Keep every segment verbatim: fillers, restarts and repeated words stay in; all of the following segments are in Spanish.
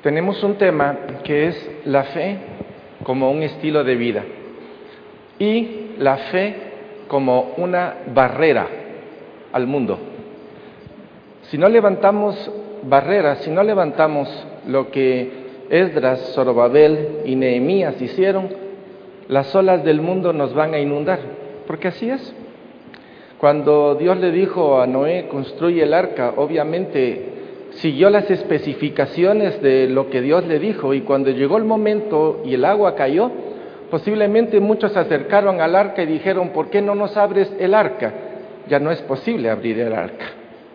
tenemos un tema que es la fe como un estilo de vida y la fe como una barrera al mundo. Si no levantamos barreras, si no levantamos lo que Esdras, Zorobabel y Nehemías hicieron, las olas del mundo nos van a inundar, porque así es. Cuando Dios le dijo a Noé, construye el arca, obviamente siguió las especificaciones de lo que Dios le dijo, y cuando llegó el momento y el agua cayó, posiblemente muchos se acercaron al arca y dijeron, ¿por qué no nos abres el arca? Ya no es posible abrir el arca.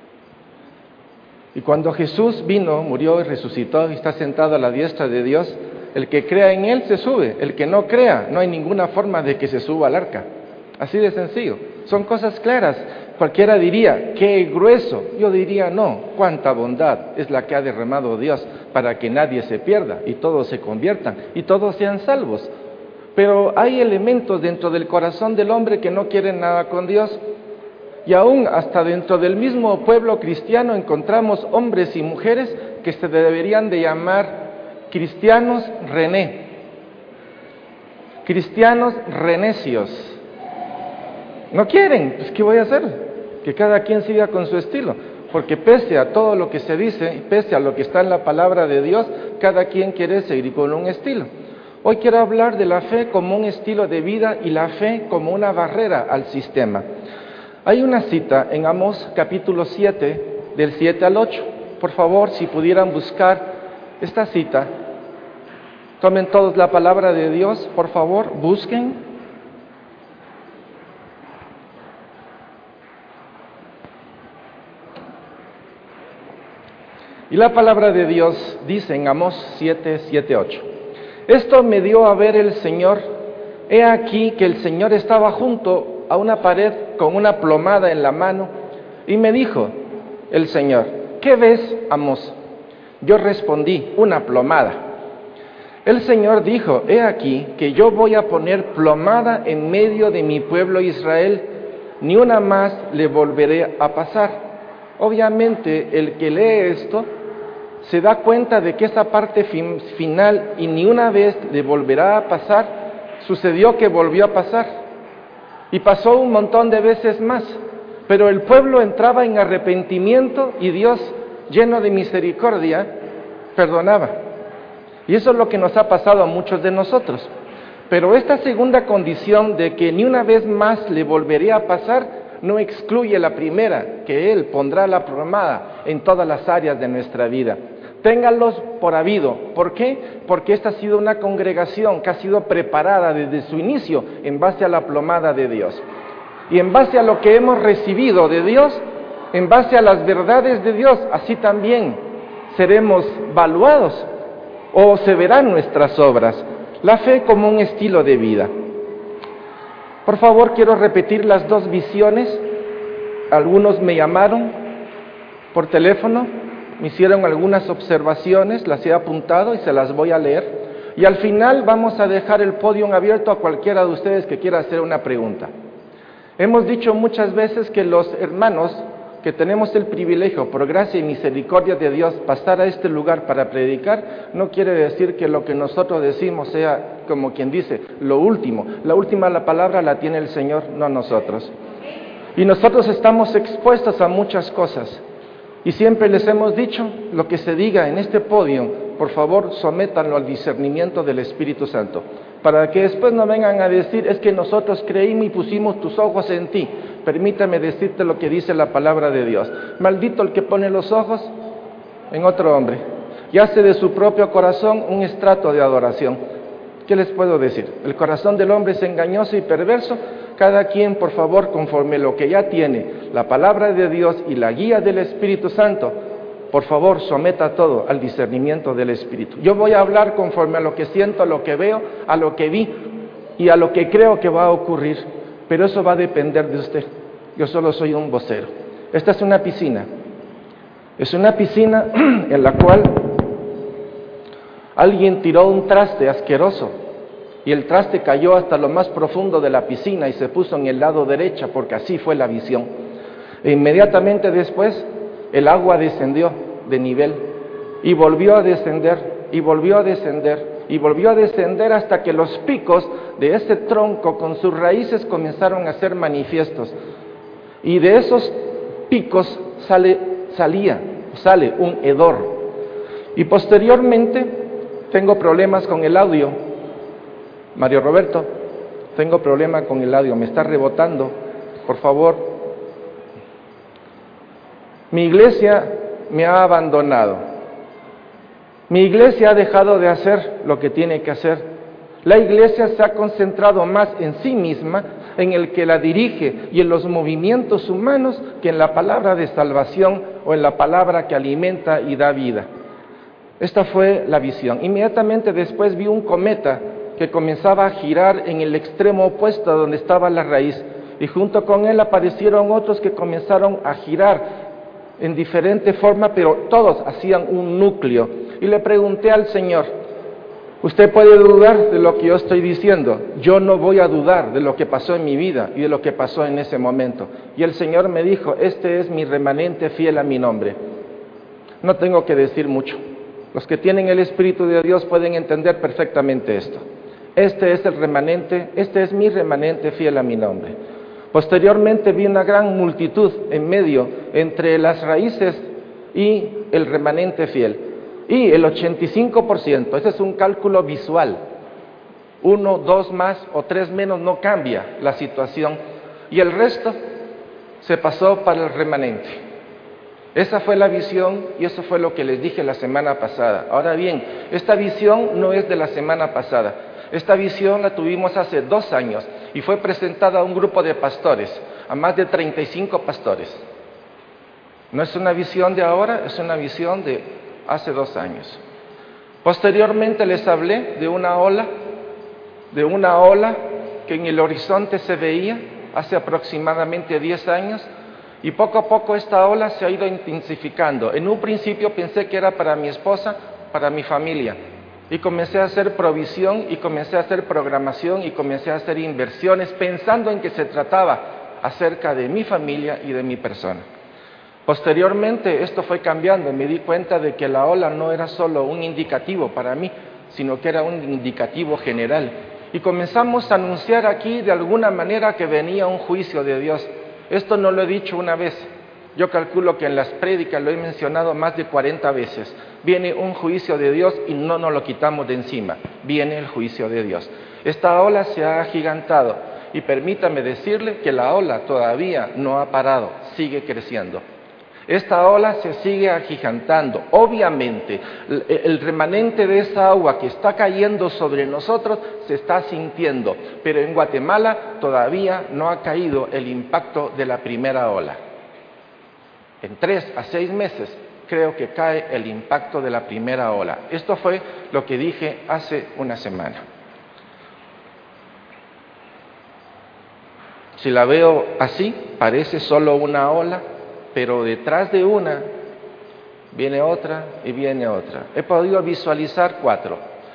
Y cuando Jesús vino, murió y resucitó y está sentado a la diestra de Dios, el que crea en Él se sube, el que no crea, no hay ninguna forma de que se suba al arca. Así de sencillo, son cosas claras. Cualquiera diría, ¡qué grueso! Yo diría, no, cuánta bondad es la que ha derramado Dios para que nadie se pierda y todos se conviertan y todos sean salvos. Pero hay elementos dentro del corazón del hombre que no quieren nada con Dios. Y aún hasta dentro del mismo pueblo cristiano encontramos hombres y mujeres que se deberían de llamar cristianos rené, cristianos renecios. No quieren, pues ¿qué voy a hacer? Que cada quien siga con su estilo, porque pese a todo lo que se dice, pese a lo que está en la palabra de Dios, cada quien quiere seguir con un estilo. Hoy quiero hablar de la fe como un estilo de vida y la fe como una barrera al sistema. Hay una cita en Amós capítulo siete, del siete al ocho. Por favor, si pudieran buscar esta cita, tomen todos la palabra de Dios, por favor, busquen. Y la palabra de Dios dice en Amós siete, siete, ocho. Esto me dio a ver el Señor. He aquí que el Señor estaba junto a una pared con una plomada en la mano, y me dijo el Señor, ¿qué ves, Amós? Yo respondí, una plomada. El Señor dijo, he aquí que yo voy a poner plomada en medio de mi pueblo Israel, ni una más le volveré a pasar. Obviamente, el que lee esto se da cuenta de que esa parte fin, final, y ni una vez le volverá a pasar, sucedió que volvió a pasar. Y pasó un montón de veces más, pero el pueblo entraba en arrepentimiento y Dios, lleno de misericordia, perdonaba. Y eso es lo que nos ha pasado a muchos de nosotros. Pero esta segunda condición de que ni una vez más le volvería a pasar, no excluye la primera, que Él pondrá la plomada en todas las áreas de nuestra vida. Ténganlos por habido. ¿Por qué? Porque esta ha sido una congregación que ha sido preparada desde su inicio en base a la plomada de Dios. Y en base a lo que hemos recibido de Dios, en base a las verdades de Dios, así también seremos valuados o se verán nuestras obras. La fe como un estilo de vida. Por favor, quiero repetir las dos visiones. Algunos me llamaron por teléfono, me hicieron algunas observaciones, las he apuntado y se las voy a leer. Y al final vamos a dejar el podio abierto a cualquiera de ustedes que quiera hacer una pregunta. Hemos dicho muchas veces que los hermanos que tenemos el privilegio, por gracia y misericordia de Dios, pasar a este lugar para predicar, no quiere decir que lo que nosotros decimos sea, como quien dice, lo último. La última la palabra la tiene el Señor, no nosotros. Y nosotros estamos expuestos a muchas cosas. Y siempre les hemos dicho, lo que se diga en este podio, por favor, sométanlo al discernimiento del Espíritu Santo, para que después no vengan a decir, es que nosotros creímos y pusimos tus ojos en ti. Permítame decirte lo que dice la palabra de Dios. Maldito el que pone los ojos en otro hombre y hace de su propio corazón un estrato de adoración. ¿Qué les puedo decir? El corazón del hombre es engañoso y perverso. Cada quien, por favor, conforme lo que ya tiene, la palabra de Dios y la guía del Espíritu Santo, por favor, someta todo al discernimiento del Espíritu. Yo voy a hablar conforme a lo que siento, a lo que veo, a lo que vi y a lo que creo que va a ocurrir. Pero eso va a depender de usted. Yo solo soy un vocero. Esta es una piscina. Es una piscina en la cual alguien tiró un traste asqueroso y el traste cayó hasta lo más profundo de la piscina y se puso en el lado derecho, porque así fue la visión. E inmediatamente después el agua descendió de nivel y volvió a descender y volvió a descender, y volvió a descender hasta que los picos de ese tronco con sus raíces comenzaron a ser manifiestos. Y de esos picos sale, salía, sale un hedor. Y posteriormente tengo problemas con el audio. Mario Roberto, tengo problema con el audio, me está rebotando, por favor. Mi iglesia me ha abandonado. Mi iglesia ha dejado de hacer lo que tiene que hacer. La iglesia se ha concentrado más en sí misma, en el que la dirige y en los movimientos humanos, que en la palabra de salvación o en la palabra que alimenta y da vida. Esta fue la visión. Inmediatamente después vi un cometa que comenzaba a girar en el extremo opuesto a donde estaba la raíz, y junto con él aparecieron otros que comenzaron a girar en diferente forma, pero todos hacían un núcleo. Y le pregunté al Señor: usted puede dudar de lo que yo estoy diciendo, yo no voy a dudar de lo que pasó en mi vida y de lo que pasó en ese momento. Y el Señor me dijo: este es mi remanente fiel a mi nombre. No tengo que decir mucho. Los que tienen el Espíritu de Dios pueden entender perfectamente esto. Este es el remanente, este es mi remanente fiel a mi nombre. Posteriormente vi una gran multitud en medio, entre las raíces y el remanente fiel. Y el ochenta y cinco por ciento, ese es un cálculo visual, uno, dos más o tres menos no cambia la situación, y el resto se pasó para el remanente. Esa fue la visión y eso fue lo que les dije la semana pasada. Ahora bien, esta visión no es de la semana pasada. Esta visión la tuvimos hace dos años y fue presentada a un grupo de pastores, a más de treinta y cinco pastores. No es una visión de ahora, es una visión de hace dos años. Posteriormente les hablé de una ola, de una ola que en el horizonte se veía hace aproximadamente diez años, y poco a poco esta ola se ha ido intensificando. En un principio pensé que era para mi esposa, para mi familia, y comencé a hacer provisión, y comencé a hacer programación, y comencé a hacer inversiones, pensando en que se trataba acerca de mi familia y de mi persona. Posteriormente esto fue cambiando, me di cuenta de que la ola no era solo un indicativo para mí, sino que era un indicativo general. Y comenzamos a anunciar aquí de alguna manera que venía un juicio de Dios. Esto no lo he dicho una vez, yo calculo que en las prédicas lo he mencionado más de cuarenta veces. Viene un juicio de Dios y no nos lo quitamos de encima, viene el juicio de Dios. Esta ola se ha agigantado y permítame decirle que la ola todavía no ha parado, sigue creciendo. Esta ola se sigue agigantando. Obviamente, el remanente de esa agua que está cayendo sobre nosotros se está sintiendo, pero en Guatemala todavía no ha caído el impacto de la primera ola. En tres a seis meses creo que cae el impacto de la primera ola. Esto fue lo que dije hace una semana. Si la veo así, parece solo una ola, pero detrás de una viene otra y viene otra. He podido visualizar cuatro.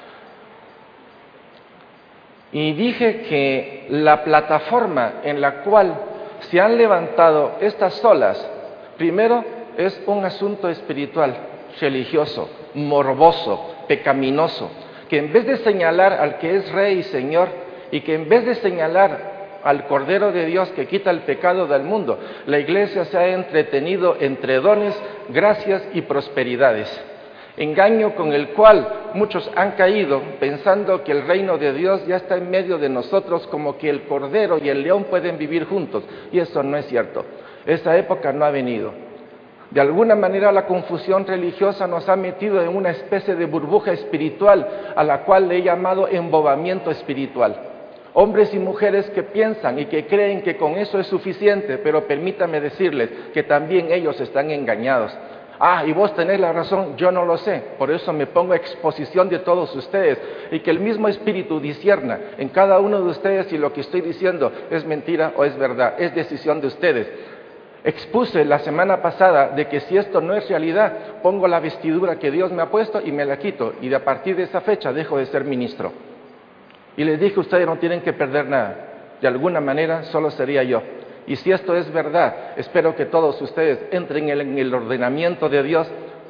Y dije que la plataforma en la cual se han levantado estas olas, primero es un asunto espiritual, religioso, morboso, pecaminoso, que en vez de señalar al que es Rey y Señor, y que en vez de señalar al Cordero de Dios que quita el pecado del mundo, la iglesia se ha entretenido entre dones, gracias y prosperidades. Engaño con el cual muchos han caído pensando que el reino de Dios ya está en medio de nosotros, como que el Cordero y el León pueden vivir juntos, y eso no es cierto. Esa época no ha venido. De alguna manera la confusión religiosa nos ha metido en una especie de burbuja espiritual, a la cual le he llamado embobamiento espiritual. Hombres y mujeres que piensan y que creen que con eso es suficiente, pero permítame decirles que también ellos están engañados. Ah, y vos tenés la razón, yo no lo sé, por eso me pongo a exposición de todos ustedes, y que el mismo Espíritu discierna en cada uno de ustedes si lo que estoy diciendo es mentira o es verdad, es decisión de ustedes. Expuse la semana pasada de que si esto no es realidad, pongo la vestidura que Dios me ha puesto y me la quito, y de a partir de esa fecha dejo de ser ministro. Y les dije, ustedes no tienen que perder nada, de alguna manera solo sería yo. Y si esto es verdad, espero que todos ustedes entren en el ordenamiento de Dios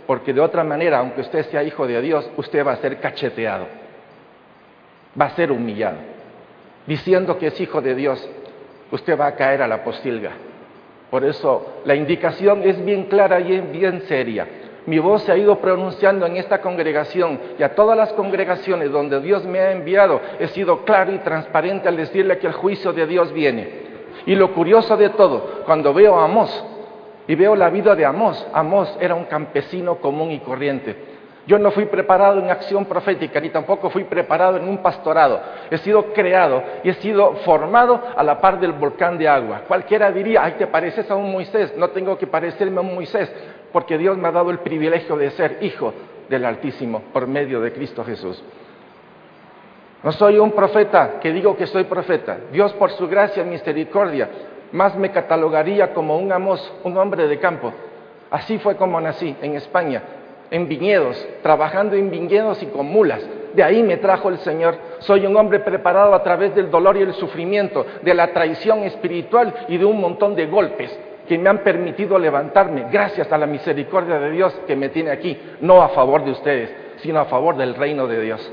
porque de otra manera, aunque usted sea hijo de Dios, usted va a ser cacheteado, va a ser humillado. Diciendo que es hijo de Dios, usted va a caer a la postilga. Por eso la indicación es bien clara y es bien seria. Mi voz se ha ido pronunciando en esta congregación y a todas las congregaciones donde Dios me ha enviado, he sido claro y transparente al decirle que el juicio de Dios viene. Y lo curioso de todo, cuando veo a Amós y veo la vida de Amós, Amós era un campesino común y corriente. Yo no fui preparado en acción profética, ni tampoco fui preparado en un pastorado. He sido creado y he sido formado a la par del volcán de agua. Cualquiera diría, ay, te pareces a un Moisés. No tengo que parecerme a un Moisés, porque Dios me ha dado el privilegio de ser hijo del Altísimo por medio de Cristo Jesús. No soy un profeta que digo que soy profeta. Dios, por su gracia y misericordia, más me catalogaría como un Amós, un hombre de campo. Así fue como nací en España, en viñedos, trabajando en viñedos y con mulas. De ahí me trajo el Señor. Soy un hombre preparado a través del dolor y el sufrimiento, de la traición espiritual y de un montón de golpes que me han permitido levantarme gracias a la misericordia de Dios que me tiene aquí, no a favor de ustedes, sino a favor del reino de Dios.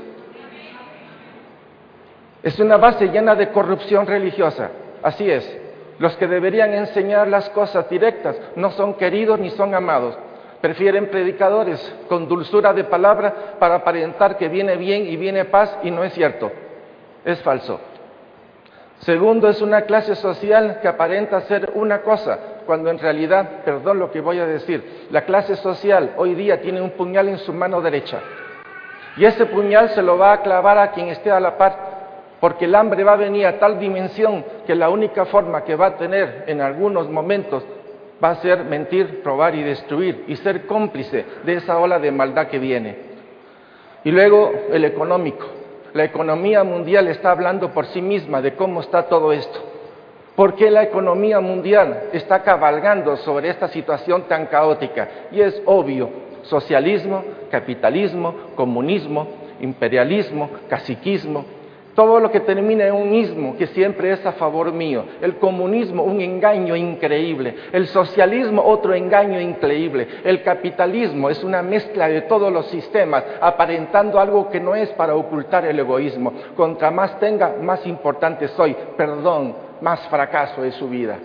Es una base llena de corrupción religiosa, así es. Los que deberían enseñar las cosas directas no son queridos ni son amados. Prefieren predicadores con dulzura de palabra para aparentar que viene bien y viene paz, y no es cierto, es falso. Segundo, es una clase social que aparenta ser una cosa, cuando en realidad, perdón lo que voy a decir, la clase social hoy día tiene un puñal en su mano derecha, y ese puñal se lo va a clavar a quien esté a la par, porque el hambre va a venir a tal dimensión que la única forma que va a tener en algunos momentos va a ser mentir, robar y destruir, y ser cómplice de esa ola de maldad que viene. Y luego el económico. La economía mundial está hablando por sí misma de cómo está todo esto. ¿Por qué la economía mundial está cabalgando sobre esta situación tan caótica? Y es obvio, socialismo, capitalismo, comunismo, imperialismo, caciquismo, todo lo que termina en un ismo, que siempre es a favor mío. El comunismo, un engaño increíble. El socialismo, otro engaño increíble. El capitalismo es una mezcla de todos los sistemas, aparentando algo que no es, para ocultar el egoísmo. Contra más tenga, más importante soy. Perdón, más fracaso es su vida.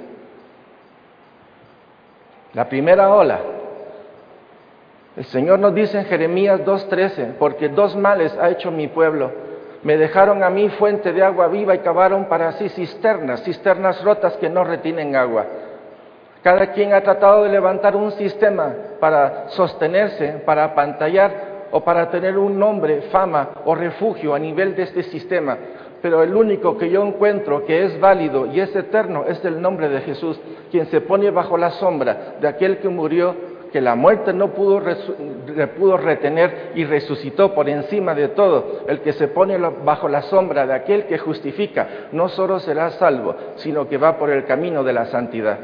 La primera ola. El Señor nos dice en Jeremías dos trece, porque dos males ha hecho mi pueblo. Me dejaron a mí fuente de agua viva y cavaron para sí cisternas, cisternas rotas que no retienen agua. Cada quien ha tratado de levantar un sistema para sostenerse, para apantallar o para tener un nombre, fama o refugio a nivel de este sistema. Pero el único que yo encuentro que es válido y es eterno es el nombre de Jesús, quien se pone bajo la sombra de aquel que murió, que la muerte no pudo, pudo retener y resucitó por encima de todo. El que se pone bajo la sombra de aquel que justifica, no solo será salvo, sino que va por el camino de la santidad.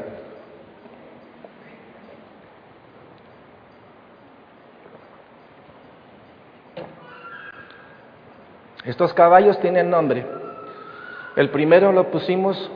Estos caballos tienen nombre. El primero lo pusimos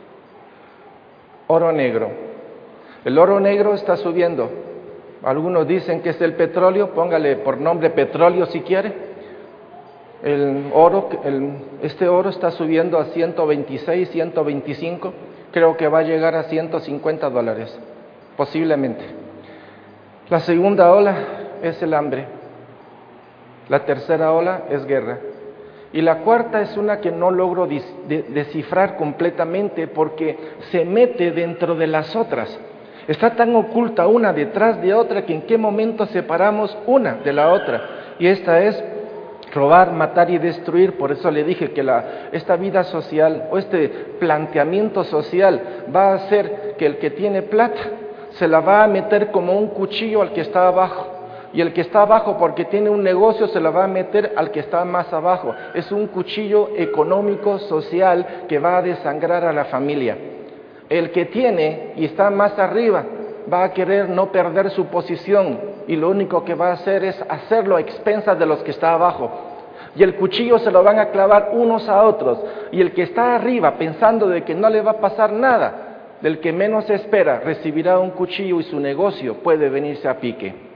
oro negro. El oro negro está subiendo. Algunos dicen que es el petróleo, póngale por nombre petróleo si quiere. El oro, el, este oro está subiendo a ciento veintiséis, ciento veinticinco, creo que va a llegar a ciento cincuenta dólares, posiblemente. La segunda ola es el hambre, la tercera ola es guerra, y la cuarta es una que no logro descifrar completamente porque se mete dentro de las otras. Está tan oculta una detrás de otra que en qué momento separamos una de la otra. Y esta es robar, matar y destruir. Por eso le dije que la, esta vida social o este planteamiento social va a hacer que el que tiene plata se la va a meter como un cuchillo al que está abajo. Y el que está abajo porque tiene un negocio se la va a meter al que está más abajo. Es un cuchillo económico, social, que va a desangrar a la familia. El que tiene y está más arriba va a querer no perder su posición y lo único que va a hacer es hacerlo a expensas de los que están abajo. Y el cuchillo se lo van a clavar unos a otros. Y el que está arriba pensando de que no le va a pasar nada, del que menos espera, recibirá un cuchillo y su negocio puede venirse a pique.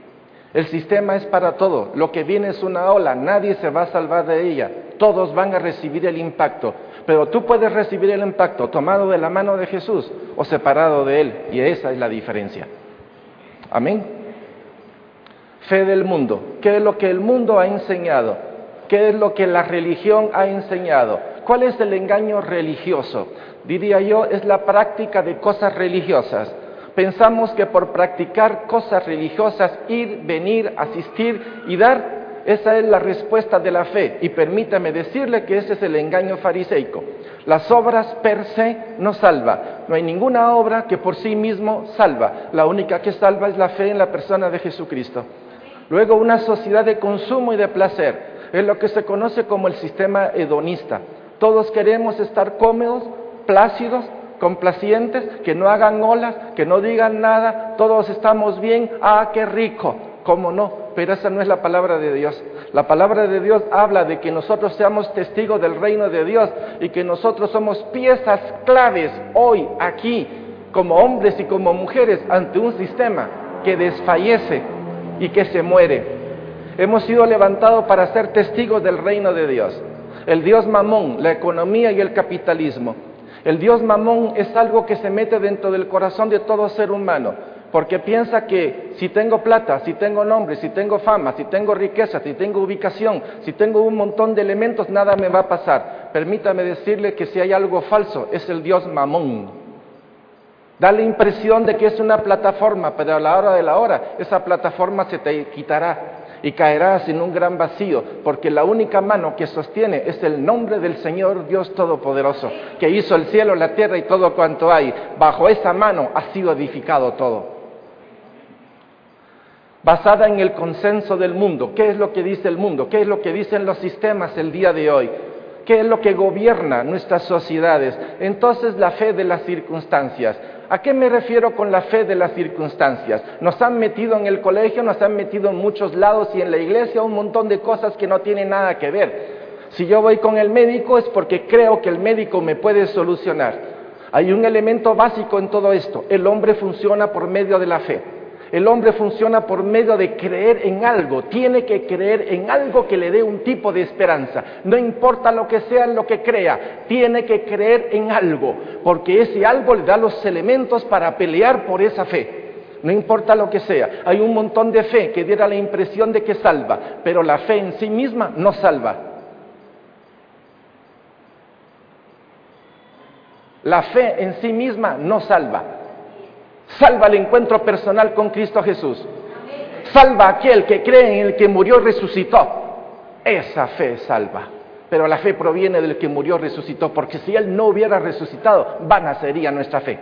El sistema es para todo. Lo que viene es una ola, nadie se va a salvar de ella. Todos van a recibir el impacto. Pero tú puedes recibir el impacto tomado de la mano de Jesús o separado de Él. Y esa es la diferencia. Amén. Fe del mundo. ¿Qué es lo que el mundo ha enseñado? ¿Qué es lo que la religión ha enseñado? ¿Cuál es el engaño religioso? Diría yo, es la práctica de cosas religiosas. Pensamos que por practicar cosas religiosas, ir, venir, asistir y dar, esa es la respuesta de la fe. Y permítame decirle que ese es el engaño fariseico. Las obras per se no salva. No hay ninguna obra que por sí mismo salva. La única que salva es la fe en la persona de Jesucristo. Luego, una sociedad de consumo y de placer. Es lo que se conoce como el sistema hedonista. Todos queremos estar cómodos, plácidos, complacientes, que no hagan olas, que no digan nada, todos estamos bien, ¡ah, qué rico! ¿Cómo no? Pero esa no es la palabra de Dios. La palabra de Dios habla de que nosotros seamos testigos del reino de Dios y que nosotros somos piezas claves hoy, aquí, como hombres y como mujeres, ante un sistema que desfallece y que se muere. Hemos sido levantados para ser testigos del reino de Dios. El Dios Mamón, la economía y el capitalismo. El Dios Mamón es algo que se mete dentro del corazón de todo ser humano, porque piensa que si tengo plata, si tengo nombre, si tengo fama, si tengo riqueza, si tengo ubicación, si tengo un montón de elementos, nada me va a pasar. Permítame decirle que si hay algo falso, es el Dios Mamón. Da la impresión de que es una plataforma, pero a la hora de la hora, esa plataforma se te quitará y caerás en un gran vacío, porque la única mano que sostiene es el nombre del Señor Dios Todopoderoso, que hizo el cielo, la tierra y todo cuanto hay. Bajo esa mano ha sido edificado todo. Basada en el consenso del mundo. ¿Qué es lo que dice el mundo? ¿Qué es lo que dicen los sistemas el día de hoy? ¿Qué es lo que gobierna nuestras sociedades? Entonces, la fe de las circunstancias. ¿A qué me refiero con la fe de las circunstancias? Nos han metido en el colegio, nos han metido en muchos lados y en la iglesia un montón de cosas que no tienen nada que ver. Si yo voy con el médico es porque creo que el médico me puede solucionar. Hay un elemento básico en todo esto. El hombre funciona por medio de la fe. El hombre funciona por medio de creer en algo. Tiene que creer en algo que le dé un tipo de esperanza. No importa lo que sea en lo que crea, tiene que creer en algo, porque ese algo le da los elementos para pelear por esa fe. No importa lo que sea. Hay un montón de fe que diera la impresión de que salva, pero la fe en sí misma no salva. La fe en sí misma no salva. Salva el encuentro personal con Cristo Jesús. Salva a aquel que cree en el que murió y resucitó. Esa fe salva. Pero la fe proviene del que murió y resucitó, porque si Él no hubiera resucitado, vana sería nuestra fe.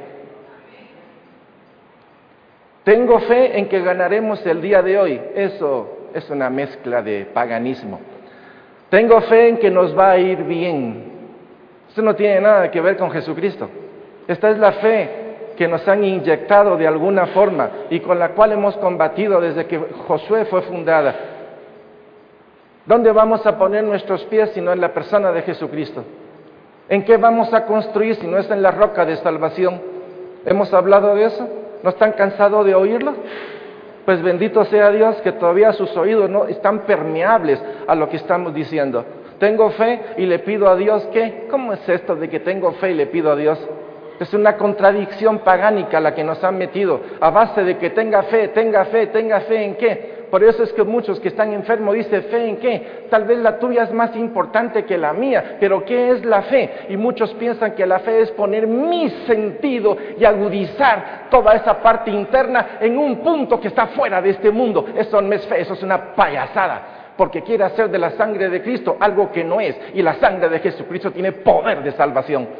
Tengo fe en que ganaremos el día de hoy. Eso es una mezcla de paganismo. Tengo fe en que nos va a ir bien. Esto no tiene nada que ver con Jesucristo. Esta es la fe que nos han inyectado de alguna forma y con la cual hemos combatido desde que Josué fue fundada. ¿Dónde vamos a poner nuestros pies si no en la persona de Jesucristo? ¿En qué vamos a construir si no es en la roca de salvación? ¿Hemos hablado de eso? ¿No están cansados de oírlo? Pues bendito sea Dios que todavía sus oídos no están permeables a lo que estamos diciendo. Tengo fe y le pido a Dios que, ¿cómo es esto de que tengo fe y le pido a Dios? Es una contradicción pagánica la que nos han metido, a base de que tenga fe, tenga fe, tenga fe ¿en qué? Por eso es que muchos que están enfermos dicen, ¿fe en qué? Tal vez la tuya es más importante que la mía, pero ¿qué es la fe? Y muchos piensan que la fe es poner mi sentido y agudizar toda esa parte interna en un punto que está fuera de este mundo. Eso no es fe, eso es una payasada, porque quiere hacer de la sangre de Cristo algo que no es, y la sangre de Jesucristo tiene poder de salvación.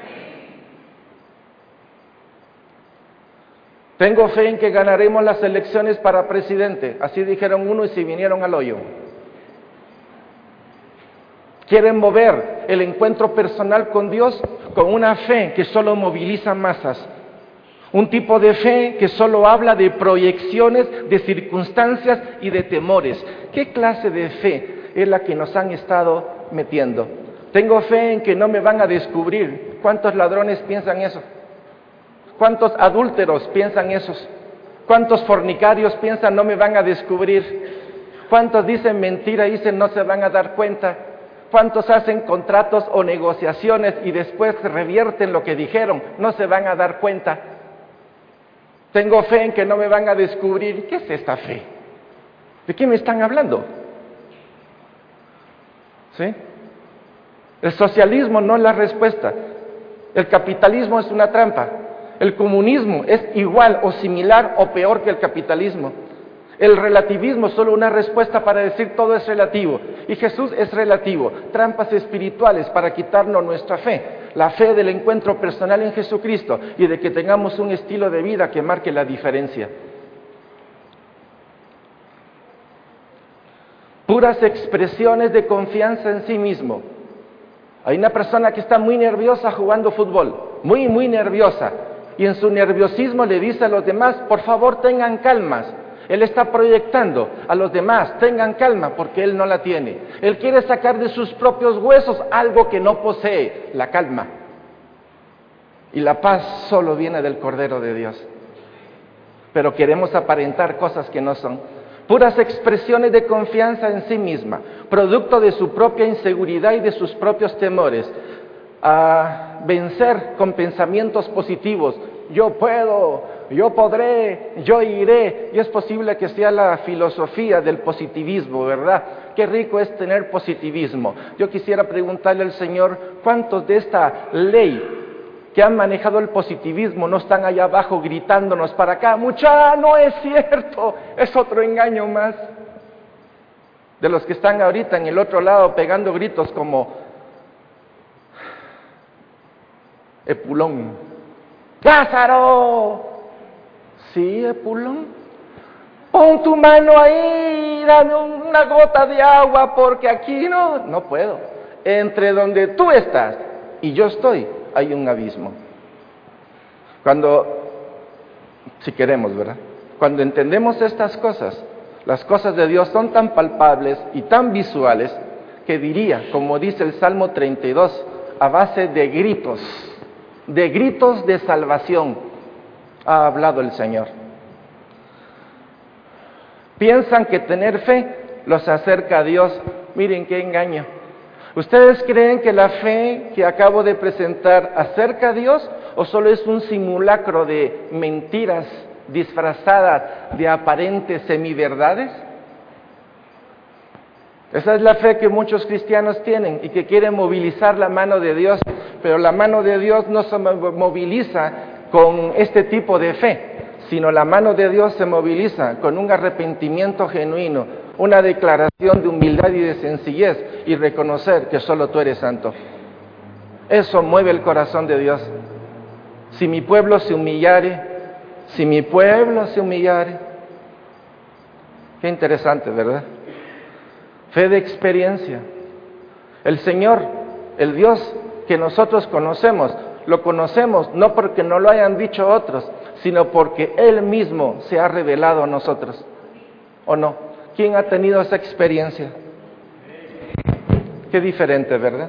Tengo fe en que ganaremos las elecciones para presidente. Así dijeron uno y se vinieron al hoyo. Quieren mover el encuentro personal con Dios con una fe que solo moviliza masas. Un tipo de fe que solo habla de proyecciones, de circunstancias y de temores. ¿Qué clase de fe es la que nos han estado metiendo? Tengo fe en que no me van a descubrir. ¿Cuántos ladrones piensan eso? ¿Cuántos adúlteros piensan esos? ¿Cuántos fornicarios piensan no me van a descubrir? ¿Cuántos dicen mentira y dicen no se van a dar cuenta? ¿Cuántos hacen contratos o negociaciones y después revierten lo que dijeron? No se van a dar cuenta. Tengo fe en que no me van a descubrir. ¿Qué es esta fe? ¿De qué me están hablando? ¿Sí? El socialismo no es la respuesta. El capitalismo es una trampa. El comunismo es igual o similar o peor que el capitalismo. El relativismo es solo una respuesta para decir todo es relativo. Y Jesús es relativo. Trampas espirituales para quitarnos nuestra fe. La fe del encuentro personal en Jesucristo y de que tengamos un estilo de vida que marque la diferencia. Puras expresiones de confianza en sí mismo. Hay una persona que está muy nerviosa jugando fútbol, muy, muy nerviosa, y en su nerviosismo le dice a los demás, por favor tengan calma. Él está proyectando a los demás, tengan calma, porque él no la tiene. Él quiere sacar de sus propios huesos algo que no posee, la calma. Y la paz solo viene del Cordero de Dios. Pero queremos aparentar cosas que no son. Puras expresiones de confianza en sí misma, producto de su propia inseguridad y de sus propios temores. A vencer con pensamientos positivos. Yo puedo, yo podré, yo iré. Y es posible que sea la filosofía del positivismo, ¿verdad? Qué rico es tener positivismo. Yo quisiera preguntarle al Señor, ¿cuántos de esta ley que han manejado el positivismo no están allá abajo gritándonos para acá? Mucha, no es cierto, es otro engaño más. De los que están ahorita en el otro lado pegando gritos como Epulón. ¡Lázaro! Sí, Epulón. Pon tu mano ahí, dame una gota de agua, porque aquí no, no puedo. Entre donde tú estás y yo estoy, hay un abismo. Cuando, si queremos, ¿verdad? Cuando entendemos estas cosas, las cosas de Dios son tan palpables y tan visuales, que diría, como dice el Salmo treinta y dos, a base de gritos, de gritos de salvación, ha hablado el Señor. Piensan que tener fe los acerca a Dios. Miren qué engaño. ¿Ustedes creen que la fe que acabo de presentar acerca a Dios o solo es un simulacro de mentiras disfrazadas de aparentes semiverdades? Esa es la fe que muchos cristianos tienen y que quieren movilizar la mano de Dios, pero la mano de Dios no se moviliza con este tipo de fe, sino la mano de Dios se moviliza con un arrepentimiento genuino, una declaración de humildad y de sencillez y reconocer que solo tú eres santo. Eso mueve el corazón de Dios. Si mi pueblo se humillare, si mi pueblo se humillare. Qué interesante, ¿verdad? Fe de experiencia. El Señor, el Dios que nosotros conocemos, lo conocemos no porque no lo hayan dicho otros, sino porque Él mismo se ha revelado a nosotros. ¿O no? ¿Quién ha tenido esa experiencia? Qué diferente, ¿verdad?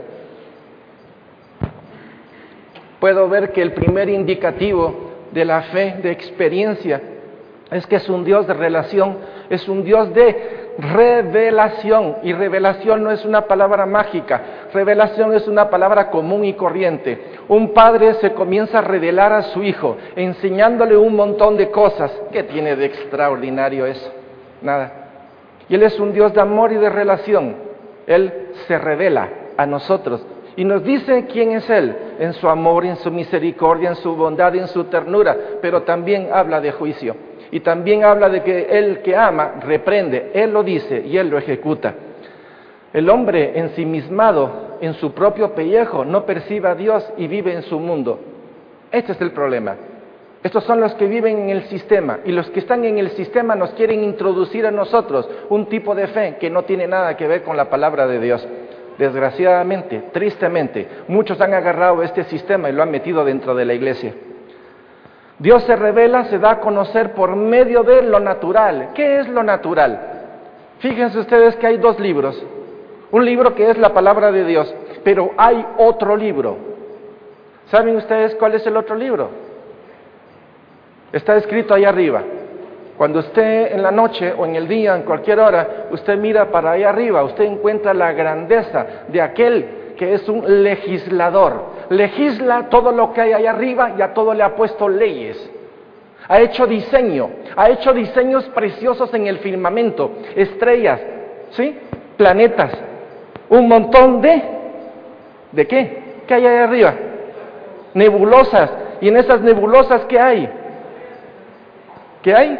Puedo ver que el primer indicativo de la fe de experiencia es que es un Dios de relación, es un Dios de revelación, y revelación no es una palabra mágica, revelación es una palabra común y corriente. Un padre se comienza a revelar a su hijo, enseñándole un montón de cosas. ¿Qué tiene de extraordinario eso? Nada. Y Él es un Dios de amor y de relación. Él se revela a nosotros y nos dice quién es Él, en su amor, en su misericordia, en su bondad, en su ternura, pero también habla de juicio. Y también habla de que Él que ama, reprende, Él lo dice y Él lo ejecuta. El hombre ensimismado en su propio pellejo no percibe a Dios y vive en su mundo. Este es el problema. Estos son los que viven en el sistema, y los que están en el sistema nos quieren introducir a nosotros un tipo de fe que no tiene nada que ver con la palabra de Dios. Desgraciadamente, tristemente, muchos han agarrado este sistema y lo han metido dentro de la iglesia. Dios se revela, se da a conocer por medio de lo natural. ¿Qué es lo natural? Fíjense ustedes que hay dos libros. Un libro que es la palabra de Dios, pero hay otro libro. ¿Saben ustedes cuál es el otro libro? Está escrito ahí arriba. Cuando usted en la noche o en el día, en cualquier hora, usted mira para allá arriba, usted encuentra la grandeza de aquel que es un legislador. Legisla todo lo que hay allá arriba y a todo le ha puesto leyes. Ha hecho diseño, ha hecho diseños preciosos en el firmamento, estrellas, ¿sí? Planetas, un montón de, ¿de qué? ¿Qué hay allá arriba? Nebulosas. ¿Y en esas nebulosas qué hay? ¿Qué hay?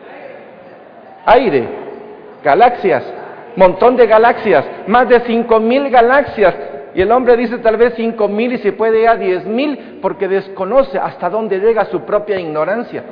Aire, galaxias, montón de galaxias, más de cinco mil galaxias. Y el hombre dice tal vez cinco mil y se puede ir a diez mil porque desconoce hasta dónde llega su propia ignorancia.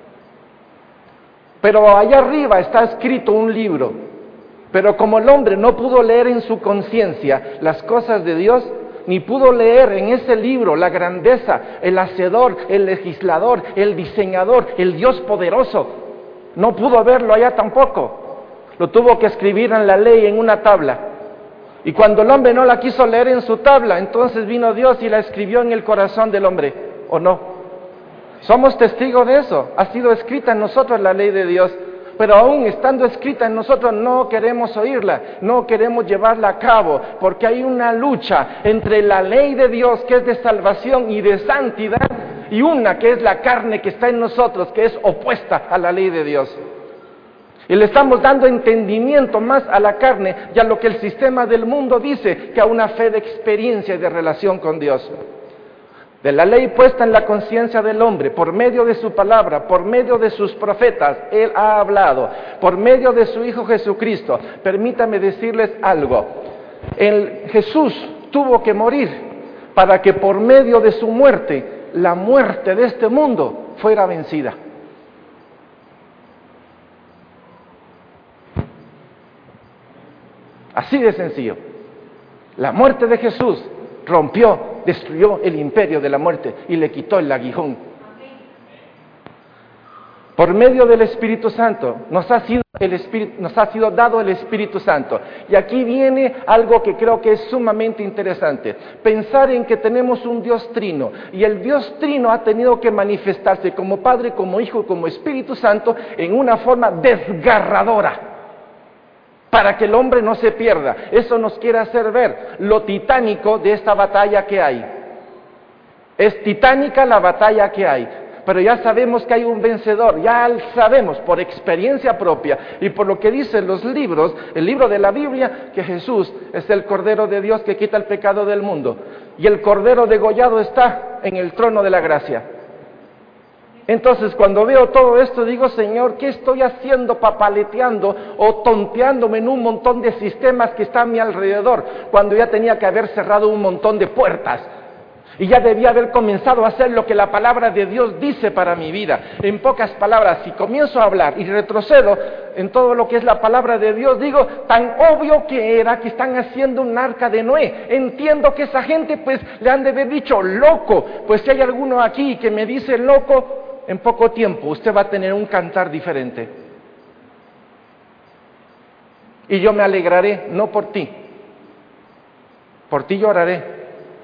Pero allá arriba está escrito un libro. Pero como el hombre no pudo leer en su conciencia las cosas de Dios, ni pudo leer en ese libro la grandeza, el hacedor, el legislador, el diseñador, el Dios poderoso, no pudo verlo allá tampoco. Lo tuvo que escribir en la ley en una tabla. Y cuando el hombre no la quiso leer en su tabla, entonces vino Dios y la escribió en el corazón del hombre, ¿o no? Somos testigos de eso. Ha sido escrita en nosotros la ley de Dios, pero aún estando escrita en nosotros no queremos oírla, no queremos llevarla a cabo, porque hay una lucha entre la ley de Dios, que es de salvación y de santidad, y una que es la carne que está en nosotros, que es opuesta a la ley de Dios. Y le estamos dando entendimiento más a la carne y a lo que el sistema del mundo dice, que a una fe de experiencia y de relación con Dios. De la ley puesta en la conciencia del hombre, por medio de su palabra, por medio de sus profetas, Él ha hablado, por medio de su Hijo Jesucristo. Permítame decirles algo, el Jesús tuvo que morir para que por medio de su muerte, la muerte de este mundo fuera vencida. Así de sencillo. La muerte de Jesús rompió, destruyó el imperio de la muerte y le quitó el aguijón. Por medio del Espíritu Santo nos ha sido el Espíritu, nos ha sido dado el Espíritu Santo. Y aquí viene algo que creo que es sumamente interesante. Pensar en que tenemos un Dios trino, y el Dios trino ha tenido que manifestarse como Padre, como Hijo, como Espíritu Santo en una forma desgarradora, para que el hombre no se pierda. Eso nos quiere hacer ver lo titánico de esta batalla que hay. Es titánica la batalla que hay, pero ya sabemos que hay un vencedor, ya sabemos por experiencia propia y por lo que dicen los libros, el libro de la Biblia, que Jesús es el Cordero de Dios que quita el pecado del mundo, y el Cordero degollado está en el trono de la gracia. Entonces, cuando veo todo esto, digo, Señor, ¿qué estoy haciendo papaleteando o tonteándome en un montón de sistemas que están a mi alrededor, cuando ya tenía que haber cerrado un montón de puertas? Y ya debía haber comenzado a hacer lo que la palabra de Dios dice para mi vida. En pocas palabras, si comienzo a hablar y retrocedo en todo lo que es la palabra de Dios, digo, tan obvio que era que están haciendo un arca de Noé. Entiendo que esa gente pues le han de haber dicho loco. Pues si hay alguno aquí que me dice loco, en poco tiempo usted va a tener un cantar diferente. Y yo me alegraré, no por ti, por ti lloraré.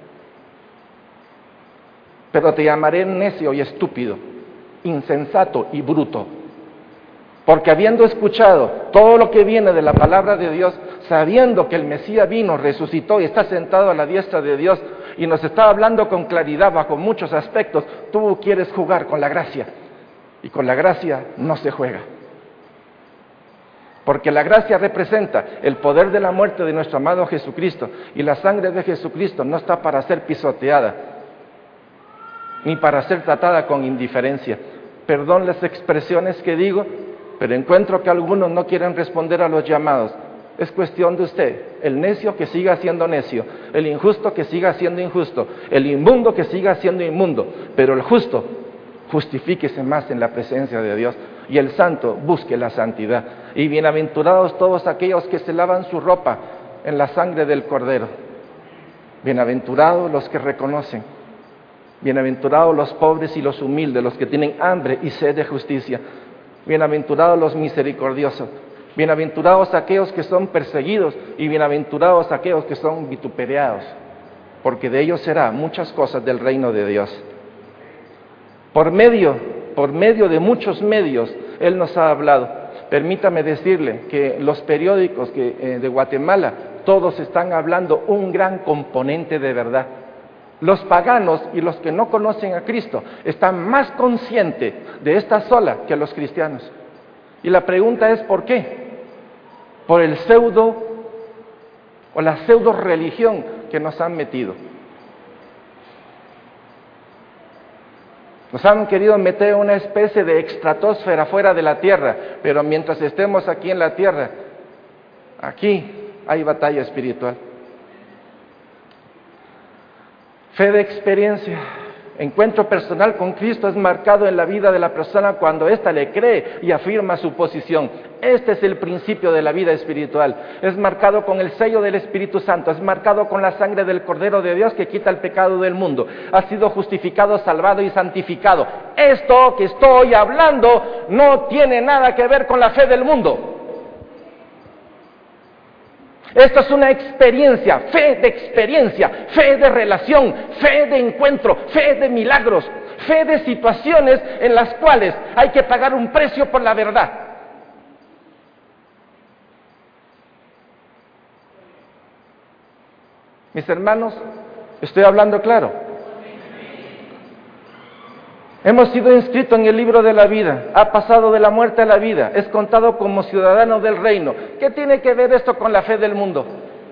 Pero te llamaré necio y estúpido, insensato y bruto. Porque habiendo escuchado todo lo que viene de la palabra de Dios, sabiendo que el Mesías vino, resucitó y está sentado a la diestra de Dios, y nos está hablando con claridad bajo muchos aspectos, tú quieres jugar con la gracia. Y con la gracia no se juega. Porque la gracia representa el poder de la muerte de nuestro amado Jesucristo, y la sangre de Jesucristo no está para ser pisoteada, ni para ser tratada con indiferencia. Perdón las expresiones que digo, pero encuentro que algunos no quieren responder a los llamados. Es cuestión de usted, el necio que siga siendo necio, el injusto que siga siendo injusto, el inmundo que siga siendo inmundo, pero el justo, justifíquese más en la presencia de Dios, y el santo busque la santidad. Y bienaventurados todos aquellos que se lavan su ropa en la sangre del Cordero. Bienaventurados los que reconocen. Bienaventurados los pobres y los humildes, los que tienen hambre y sed de justicia. Bienaventurados los misericordiosos. Bienaventurados aquellos que son perseguidos y bienaventurados aquellos que son vituperados, porque de ellos será muchas cosas del reino de Dios. Por medio, por medio de muchos medios, Él nos ha hablado. Permítame decirle que los periódicos que, eh, de Guatemala, todos están hablando un gran componente de verdad. Los paganos y los que no conocen a Cristo están más conscientes de esta sola que los cristianos. Y la pregunta es ¿por qué? Por el pseudo o la pseudo religión que nos han metido. Nos han querido meter una especie de estratosfera fuera de la tierra, pero mientras estemos aquí en la tierra, aquí hay batalla espiritual. Fe de experiencia. Encuentro personal con Cristo es marcado en la vida de la persona cuando ésta le cree y afirma su posición. Este es el principio de la vida espiritual. Es marcado con el sello del Espíritu Santo, es marcado con la sangre del Cordero de Dios que quita el pecado del mundo. Ha sido justificado, salvado y santificado. Esto que estoy hablando no tiene nada que ver con la fe del mundo. Esto es una experiencia, fe de experiencia, fe de relación, fe de encuentro, fe de milagros, fe de situaciones en las cuales hay que pagar un precio por la verdad. Mis hermanos, estoy hablando claro. Hemos sido inscritos en el libro de la vida, ha pasado de la muerte a la vida, es contado como ciudadano del reino. ¿Qué tiene que ver esto con la fe del mundo?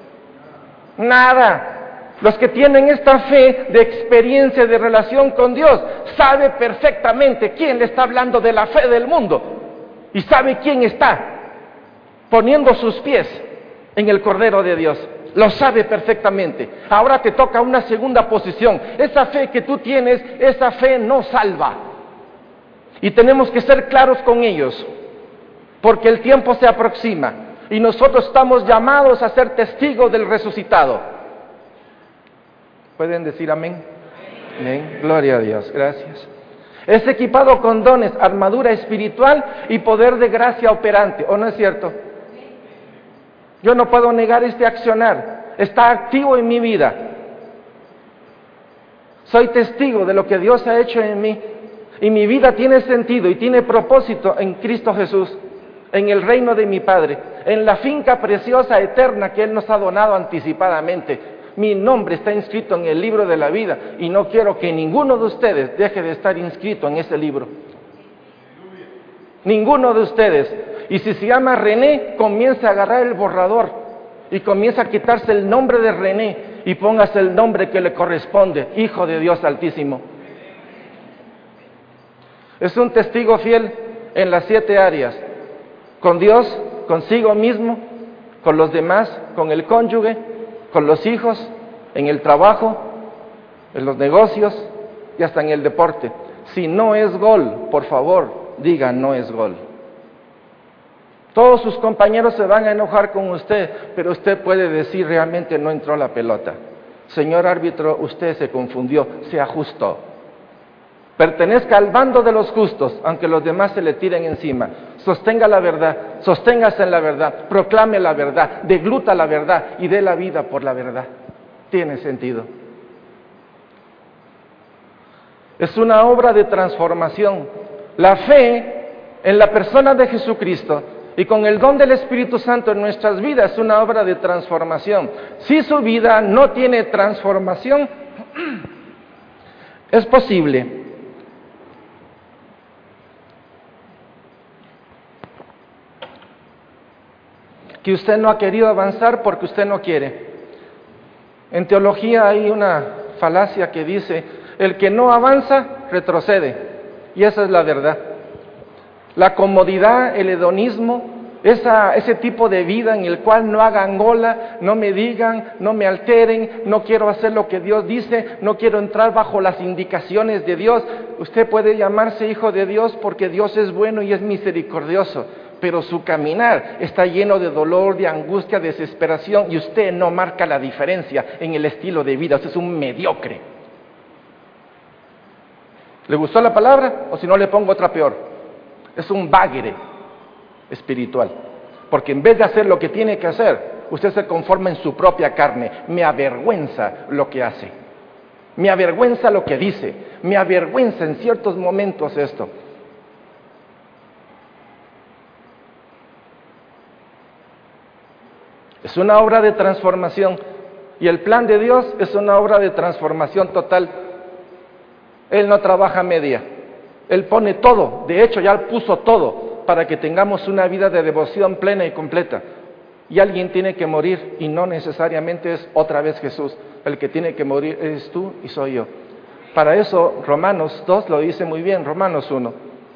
Nada. Los que tienen esta fe de experiencia, de relación con Dios, sabe perfectamente quién le está hablando de la fe del mundo y sabe quién está poniendo sus pies en el Cordero de Dios. Lo sabe perfectamente. Ahora te toca una segunda posición. Esa fe que tú tienes, esa fe no salva. Y tenemos que ser claros con ellos, porque el tiempo se aproxima y nosotros estamos llamados a ser testigos del resucitado. ¿Pueden decir amén? Amén. Gloria a Dios. Gracias. Es equipado con dones, armadura espiritual y poder de gracia operante. ¿O no es cierto? Yo no puedo negar este accionar, está activo en mi vida. Soy testigo de lo que Dios ha hecho en mí y mi vida tiene sentido y tiene propósito en Cristo Jesús, en el reino de mi Padre, en la finca preciosa eterna que Él nos ha donado anticipadamente. Mi nombre está inscrito en el libro de la vida y no quiero que ninguno de ustedes deje de estar inscrito en ese libro. Ninguno de ustedes. Y si se llama René, comience a agarrar el borrador y comienza a quitarse el nombre de René y póngase el nombre que le corresponde, Hijo de Dios Altísimo. Es un testigo fiel en las siete áreas, con Dios, consigo mismo, con los demás, con el cónyuge, con los hijos, en el trabajo, en los negocios y hasta en el deporte. Si no es gol, por favor, diga no es gol. Todos sus compañeros se van a enojar con usted, pero usted puede decir realmente no entró la pelota. Señor árbitro, usted se confundió, se ajustó. Pertenezca al bando de los justos, aunque los demás se le tiren encima. Sostenga la verdad, sosténgase en la verdad, proclame la verdad, degluta la verdad y dé la vida por la verdad. Tiene sentido. Es una obra de transformación. La fe en la persona de Jesucristo y con el don del Espíritu Santo en nuestras vidas es una obra de transformación. Si su vida no tiene transformación, es posible que usted no ha querido avanzar porque usted no quiere. En teología hay una falacia que dice, el que no avanza, retrocede. Y esa es la verdad. La comodidad, el hedonismo, esa, ese tipo de vida en el cual no hagan gola, no me digan, no me alteren, no quiero hacer lo que Dios dice, no quiero entrar bajo las indicaciones de Dios. Usted puede llamarse hijo de Dios porque Dios es bueno y es misericordioso, pero su caminar está lleno de dolor, de angustia, de desesperación y usted no marca la diferencia en el estilo de vida. Usted es un mediocre. ¿Le gustó la palabra? O si no le pongo otra peor. Es un bagre espiritual, porque en vez de hacer lo que tiene que hacer, usted se conforma en su propia carne. Me avergüenza lo que hace, me avergüenza lo que dice, me avergüenza en ciertos momentos esto. Es una obra de transformación. Y el plan de Dios es una obra de transformación total. Él no trabaja a media. Él pone todo. De hecho, ya puso todo para que tengamos una vida de devoción plena y completa. Y alguien tiene que morir, y no necesariamente es otra vez Jesús. El que tiene que morir eres tú y soy yo. Para eso Romanos dos lo dice muy bien, Romanos uno.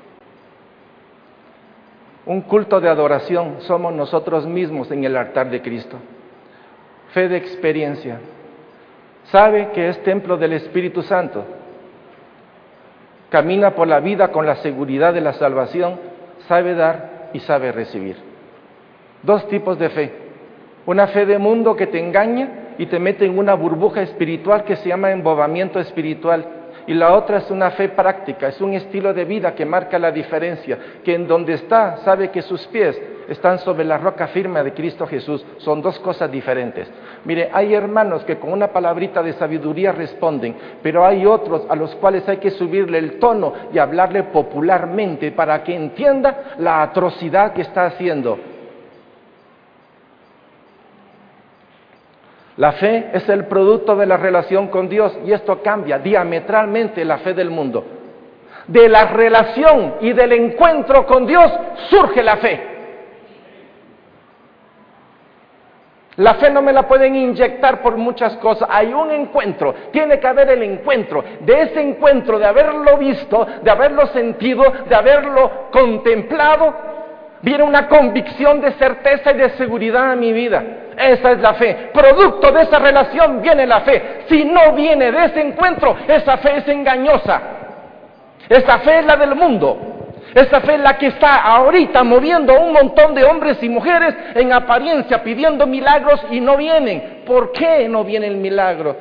Un culto de adoración somos nosotros mismos en el altar de Cristo. Fe de experiencia. Sabe que es templo del Espíritu Santo. Camina por la vida con la seguridad de la salvación. Sabe dar y sabe recibir. Dos tipos de fe. Una fe de mundo que te engaña y te mete en una burbuja espiritual que se llama embobamiento espiritual. Y la otra es una fe práctica, es un estilo de vida que marca la diferencia, que en donde está, sabe que sus pies están sobre la roca firme de Cristo Jesús. Son dos cosas diferentes. Mire, hay hermanos que con una palabrita de sabiduría responden, pero hay otros a los cuales hay que subirle el tono y hablarle popularmente para que entienda la atrocidad que está haciendo. La fe es el producto de la relación con Dios y esto cambia diametralmente la fe del mundo. De la relación y del encuentro con Dios surge la fe. La fe no me la pueden inyectar por muchas cosas. Hay un encuentro, tiene que haber el encuentro. De ese encuentro, de haberlo visto, de haberlo sentido, de haberlo contemplado, viene una convicción de certeza y de seguridad a mi vida. Esa es la fe. Producto de esa relación viene la fe. Si no viene de ese encuentro, esa fe es engañosa. Esa fe es la del mundo. Esa fe es la que está ahorita moviendo a un montón de hombres y mujeres en apariencia pidiendo milagros y no vienen. ¿Por qué no viene el milagro?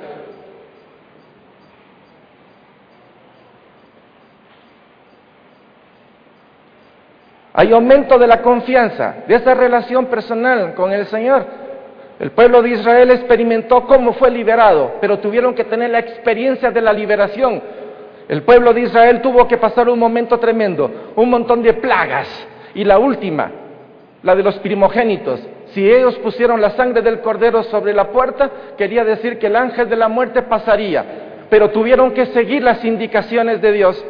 Hay aumento de la confianza, de esa relación personal con el Señor. El pueblo de Israel experimentó cómo fue liberado, pero tuvieron que tener la experiencia de la liberación. El pueblo de Israel tuvo que pasar un momento tremendo, un montón de plagas. Y la última, la de los primogénitos. Si ellos pusieron la sangre del cordero sobre la puerta, quería decir que el ángel de la muerte pasaría. Pero tuvieron que seguir las indicaciones de Dios.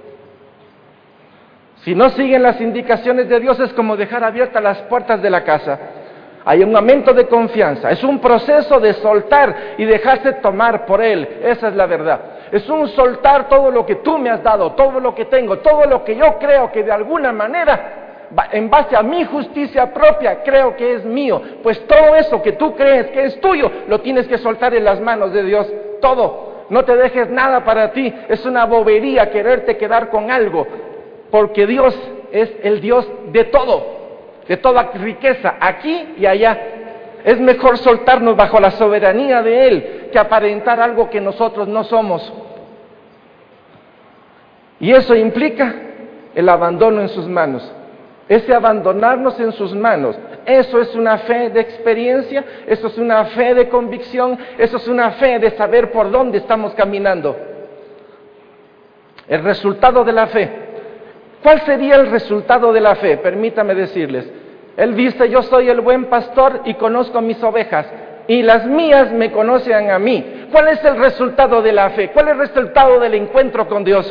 Si no siguen las indicaciones de Dios, es como dejar abiertas las puertas de la casa. Hay un aumento de confianza, es un proceso de soltar y dejarse tomar por Él, esa es la verdad. Es un soltar todo lo que tú me has dado, todo lo que tengo, todo lo que yo creo que de alguna manera, en base a mi justicia propia, creo que es mío. Pues todo eso que tú crees que es tuyo, lo tienes que soltar en las manos de Dios, todo. No te dejes nada para ti, es una bobería quererte quedar con algo, porque Dios es el Dios de todo. De toda riqueza, aquí y allá. Es mejor soltarnos bajo la soberanía de Él que aparentar algo que nosotros no somos. Y eso implica el abandono en sus manos. Ese abandonarnos en sus manos, eso es una fe de experiencia, eso es una fe de convicción, eso es una fe de saber por dónde estamos caminando. El resultado de la fe. ¿Cuál sería el resultado de la fe? Permítame decirles. Él dice, yo soy el buen pastor y conozco mis ovejas, y las mías me conocen a mí. ¿Cuál es el resultado de la fe? ¿Cuál es el resultado del encuentro con Dios?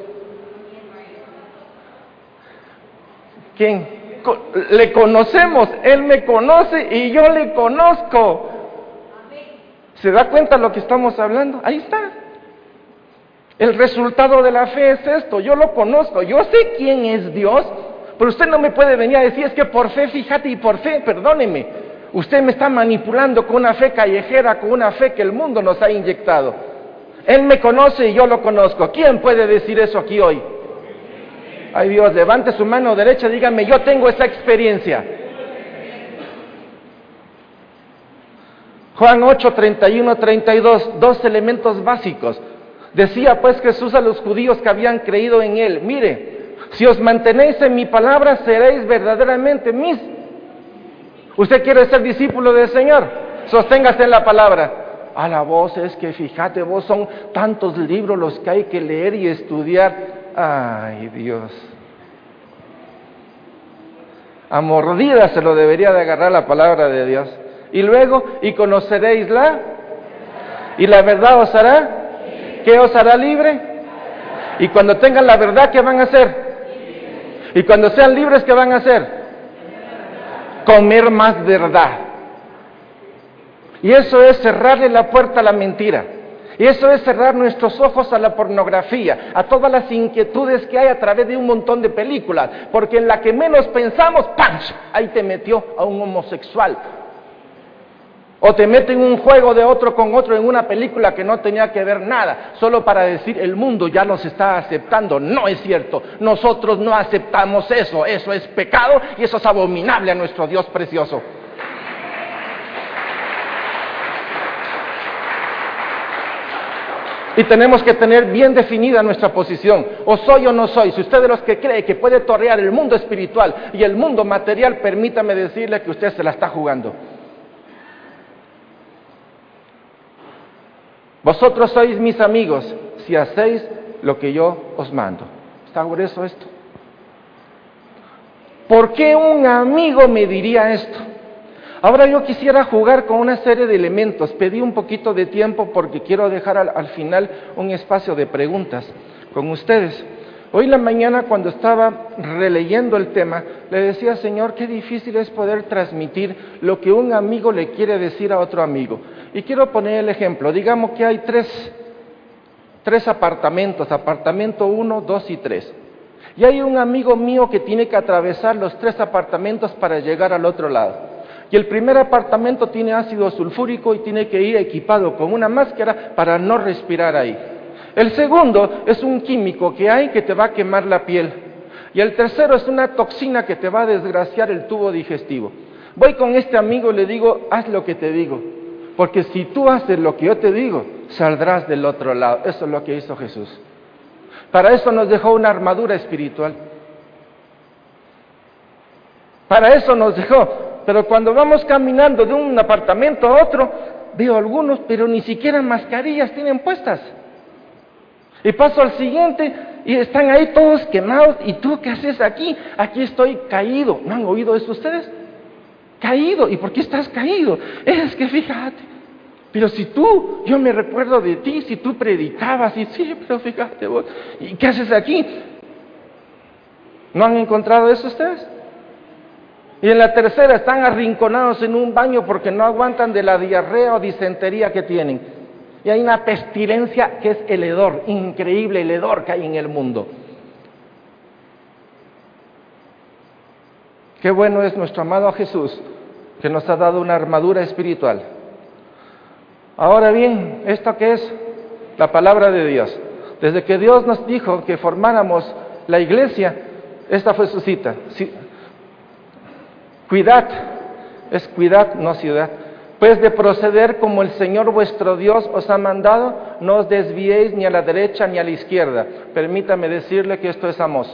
¿Quién? Le conocemos, Él me conoce y yo le conozco. ¿Se da cuenta de lo que estamos hablando? Ahí está. El resultado de la fe es esto, yo lo conozco, yo sé quién es Dios, pero usted no me puede venir a decir, es que por fe, fíjate, y por fe, perdóneme, usted me está manipulando con una fe callejera, con una fe que el mundo nos ha inyectado. Él me conoce y yo lo conozco. ¿Quién puede decir eso aquí hoy? Ay Dios, levante su mano derecha, dígame, yo tengo esa experiencia. Juan ocho, treinta y uno, treinta y dos, dos elementos básicos. Decía pues Jesús a los judíos que habían creído en Él, mire, si os mantenéis en mi palabra, seréis verdaderamente mis. ¿Usted quiere ser discípulo del Señor? Sosténgase en la palabra. A la voz es que fíjate vos, son tantos libros los que hay que leer y estudiar. Ay Dios. A mordidas se lo debería de agarrar la palabra de Dios. Y luego, y conoceréis la, y la verdad os hará, ¿qué os hará libre? Y cuando tengan la verdad, ¿qué van a hacer? Y cuando sean libres, ¿qué van a hacer? Comer más verdad. Y eso es cerrarle la puerta a la mentira. Y eso es cerrar nuestros ojos a la pornografía, a todas las inquietudes que hay a través de un montón de películas. Porque en la que menos pensamos, ¡panch!, ahí te metió a un homosexual. O te meten un juego de otro con otro en una película que no tenía que ver nada, solo para decir el mundo ya los está aceptando. No es cierto, nosotros no aceptamos eso, eso es pecado y eso es abominable a nuestro Dios precioso. Y tenemos que tener bien definida nuestra posición, o soy o no soy. Si usted es de los que cree que puede torrear el mundo espiritual y el mundo material, permítame decirle que usted se la está jugando. Vosotros sois mis amigos si hacéis lo que yo os mando. ¿Está grueso esto? ¿Por qué un amigo me diría esto? Ahora yo quisiera jugar con una serie de elementos. Pedí un poquito de tiempo porque quiero dejar al, al final un espacio de preguntas con ustedes. Hoy en la mañana, cuando estaba releyendo el tema, le decía, Señor, qué difícil es poder transmitir lo que un amigo le quiere decir a otro amigo. Y quiero poner el ejemplo. Digamos que hay tres, tres apartamentos, apartamento uno, dos y tres. Y hay un amigo mío que tiene que atravesar los tres apartamentos para llegar al otro lado. Y el primer apartamento tiene ácido sulfúrico y tiene que ir equipado con una máscara para no respirar ahí. El segundo es un químico que hay que te va a quemar la piel. Y el tercero es una toxina que te va a desgraciar el tubo digestivo. Voy con este amigo y le digo, haz lo que te digo. Porque si tú haces lo que yo te digo, saldrás del otro lado. Eso es lo que hizo Jesús. Para eso nos dejó una armadura espiritual. Para eso nos dejó. Pero cuando vamos caminando de un apartamento a otro, veo algunos, pero ni siquiera mascarillas tienen puestas. Y paso al siguiente y están ahí todos quemados. ¿Y tú qué haces aquí? Aquí estoy caído. ¿No han oído eso ustedes? Caído. ¿Y por qué estás caído? Es que fíjate. Pero si tú, yo me recuerdo de ti, si tú predicabas, y sí, pero fíjate vos. ¿Y qué haces aquí? ¿No han encontrado eso ustedes? Y en la tercera están arrinconados en un baño porque no aguantan de la diarrea o disentería que tienen. Y hay una pestilencia que es el hedor, increíble el hedor que hay en el mundo. Qué bueno es nuestro amado Jesús, que nos ha dado una armadura espiritual. Ahora bien, ¿esto qué es? La palabra de Dios. Desde que Dios nos dijo que formáramos la iglesia, esta fue su cita. Sí. Cuidad, es cuidad, no ciudad. Pues de proceder como el Señor vuestro Dios os ha mandado, no os desviéis ni a la derecha ni a la izquierda. Permítame decirle que esto es Amós.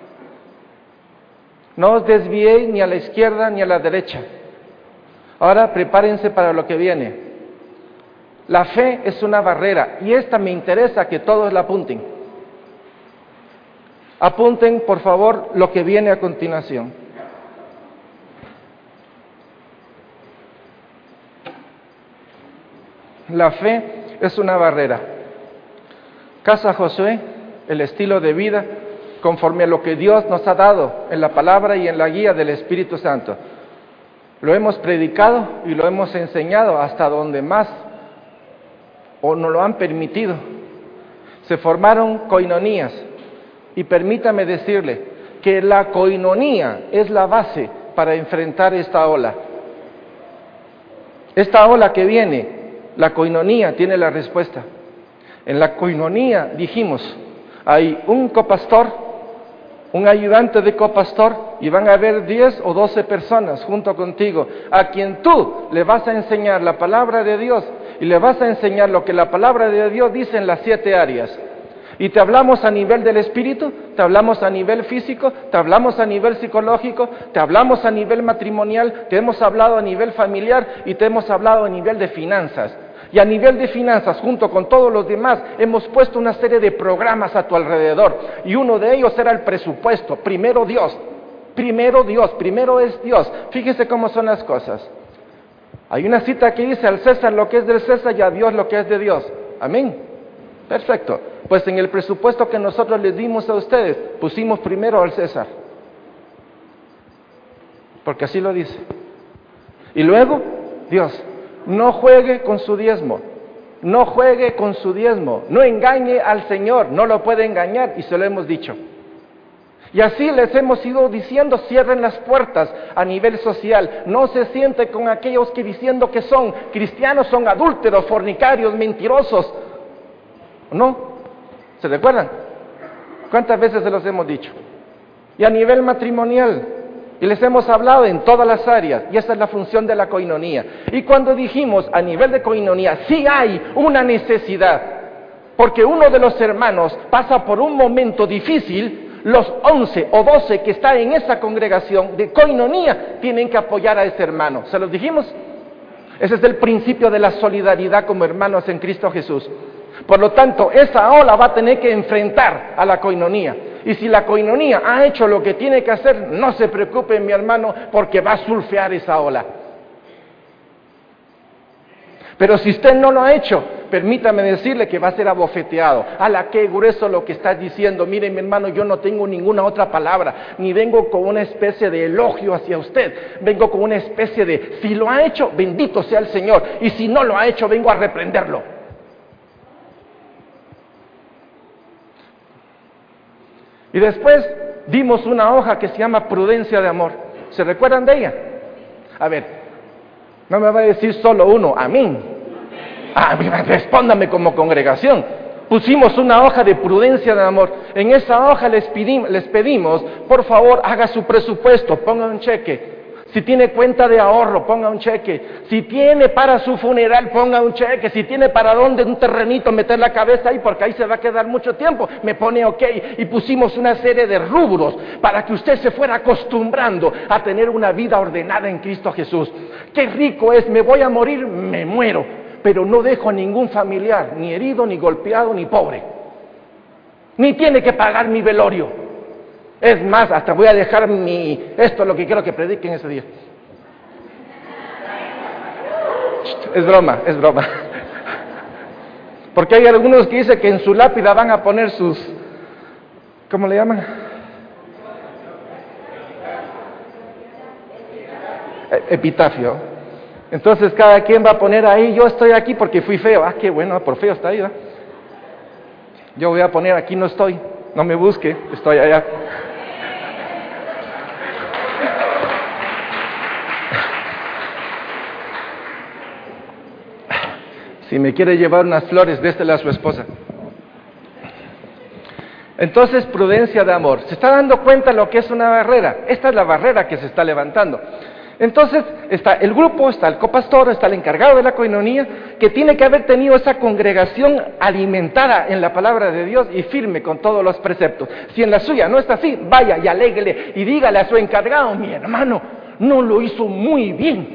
No os desviéis ni a la izquierda ni a la derecha. Ahora prepárense para lo que viene. La fe es una barrera y esta me interesa que todos la apunten. Apunten, por favor, lo que viene a continuación. La fe es una barrera. Casa Josué, el estilo de vida conforme a lo que Dios nos ha dado en la palabra y en la guía del Espíritu Santo. Lo hemos predicado y lo hemos enseñado hasta donde más o nos lo han permitido. Se formaron coinonías y permítame decirle que la coinonía es la base para enfrentar esta ola. Esta ola que viene, la coinonía tiene la respuesta. En la coinonía dijimos, hay un copastor, un ayudante de copastor, y van a haber diez o doce personas junto contigo, a quien tú le vas a enseñar la palabra de Dios, y le vas a enseñar lo que la palabra de Dios dice en las siete áreas. Y te hablamos a nivel del espíritu, te hablamos a nivel físico, te hablamos a nivel psicológico, te hablamos a nivel matrimonial, te hemos hablado a nivel familiar y te hemos hablado a nivel de finanzas. Y a nivel de finanzas, junto con todos los demás, hemos puesto una serie de programas a tu alrededor. Y uno de ellos era el presupuesto. Primero Dios, primero Dios, primero es Dios. Fíjese cómo son las cosas. Hay una cita que dice: al César lo que es del César y a Dios lo que es de Dios. Amén. Perfecto. Pues en el presupuesto que nosotros les dimos a ustedes, pusimos primero al César. Porque así lo dice. Y luego, Dios, no juegue con su diezmo. No juegue con su diezmo. No engañe al Señor. No lo puede engañar, y se lo hemos dicho. Y así les hemos ido diciendo: cierren las puertas a nivel social. No se siente con aquellos que diciendo que son cristianos son adúlteros, fornicarios, mentirosos. ¿No? ¿Se recuerdan? ¿Cuántas veces se los hemos dicho? Y a nivel matrimonial, y les hemos hablado en todas las áreas, y esa es la función de la coinonía. Y cuando dijimos a nivel de coinonía, sí hay una necesidad, porque uno de los hermanos pasa por un momento difícil, los once o doce que están en esa congregación de coinonía tienen que apoyar a ese hermano. ¿Se los dijimos? Ese es el principio de la solidaridad como hermanos en Cristo Jesús. Por lo tanto, esa ola va a tener que enfrentar a la coinonía. Y si la coinonía ha hecho lo que tiene que hacer, no se preocupe, mi hermano, porque va a surfear esa ola. Pero si usted no lo ha hecho, permítame decirle que va a ser abofeteado. ¡Hala, qué grueso lo que estás diciendo! Mire, mi hermano, yo no tengo ninguna otra palabra, ni vengo con una especie de elogio hacia usted. Vengo con una especie de, si lo ha hecho, bendito sea el Señor. Y si no lo ha hecho, vengo a reprenderlo. Y después dimos una hoja que se llama prudencia de amor. ¿Se recuerdan de ella? A ver, no me va a decir solo uno, amén. Ah, respóndame como congregación. Pusimos una hoja de prudencia de amor. En esa hoja les pedimos, les pedimos, por favor, haga su presupuesto, ponga un cheque. Si tiene cuenta de ahorro, ponga un cheque. Si tiene para su funeral, ponga un cheque. Si tiene para dónde un terrenito, meter la cabeza ahí, porque ahí se va a quedar mucho tiempo, me pone ok. Y pusimos una serie de rubros para que usted se fuera acostumbrando a tener una vida ordenada en Cristo Jesús. Qué rico es, me voy a morir, me muero, pero no dejo a ningún familiar, ni herido, ni golpeado, ni pobre. Ni tiene que pagar mi velorio. Es más, hasta voy a dejar mi... Esto es lo que quiero que prediquen ese día. Es broma, es broma. Porque hay algunos que dicen que en su lápida van a poner sus... ¿Cómo le llaman? Epitafio. Entonces cada quien va a poner ahí: yo estoy aquí porque fui feo. Ah, qué bueno, por feo está ahí, ¿verdad? Yo voy a poner: aquí no estoy, no me busque, estoy allá. Si me quiere llevar unas flores, désela a su esposa. Entonces, prudencia de amor. ¿Se está dando cuenta lo que es una barrera? Esta es la barrera que se está levantando. Entonces, está el grupo, está el copastor, está el encargado de la coinonía, que tiene que haber tenido esa congregación alimentada en la palabra de Dios y firme con todos los preceptos. Si en la suya no está así, vaya y alégrele y dígale a su encargado: mi hermano no lo hizo muy bien.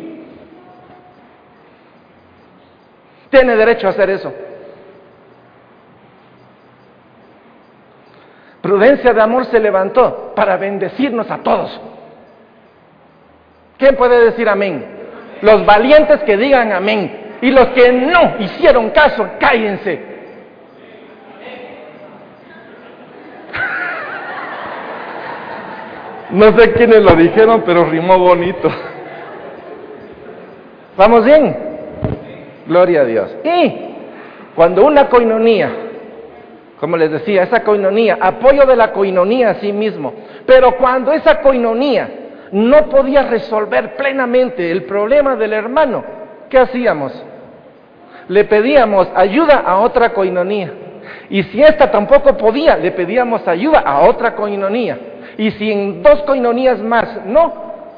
Tiene derecho a hacer eso. Prudencia de amor se levantó para bendecirnos a todos. ¿Quién puede decir amén? Los valientes que digan amén. Y los que no hicieron caso, cállense. No sé quiénes lo dijeron, pero rimó bonito. ¿Vamos bien? Gloria a Dios. Y cuando una coinonía, como les decía, esa coinonía, apoyo de la coinonía a sí mismo, pero cuando esa coinonía no podía resolver plenamente el problema del hermano, ¿qué hacíamos? Le pedíamos ayuda a otra coinonía. Y si esta tampoco podía, le pedíamos ayuda a otra coinonía. Y si en dos coinonías más no,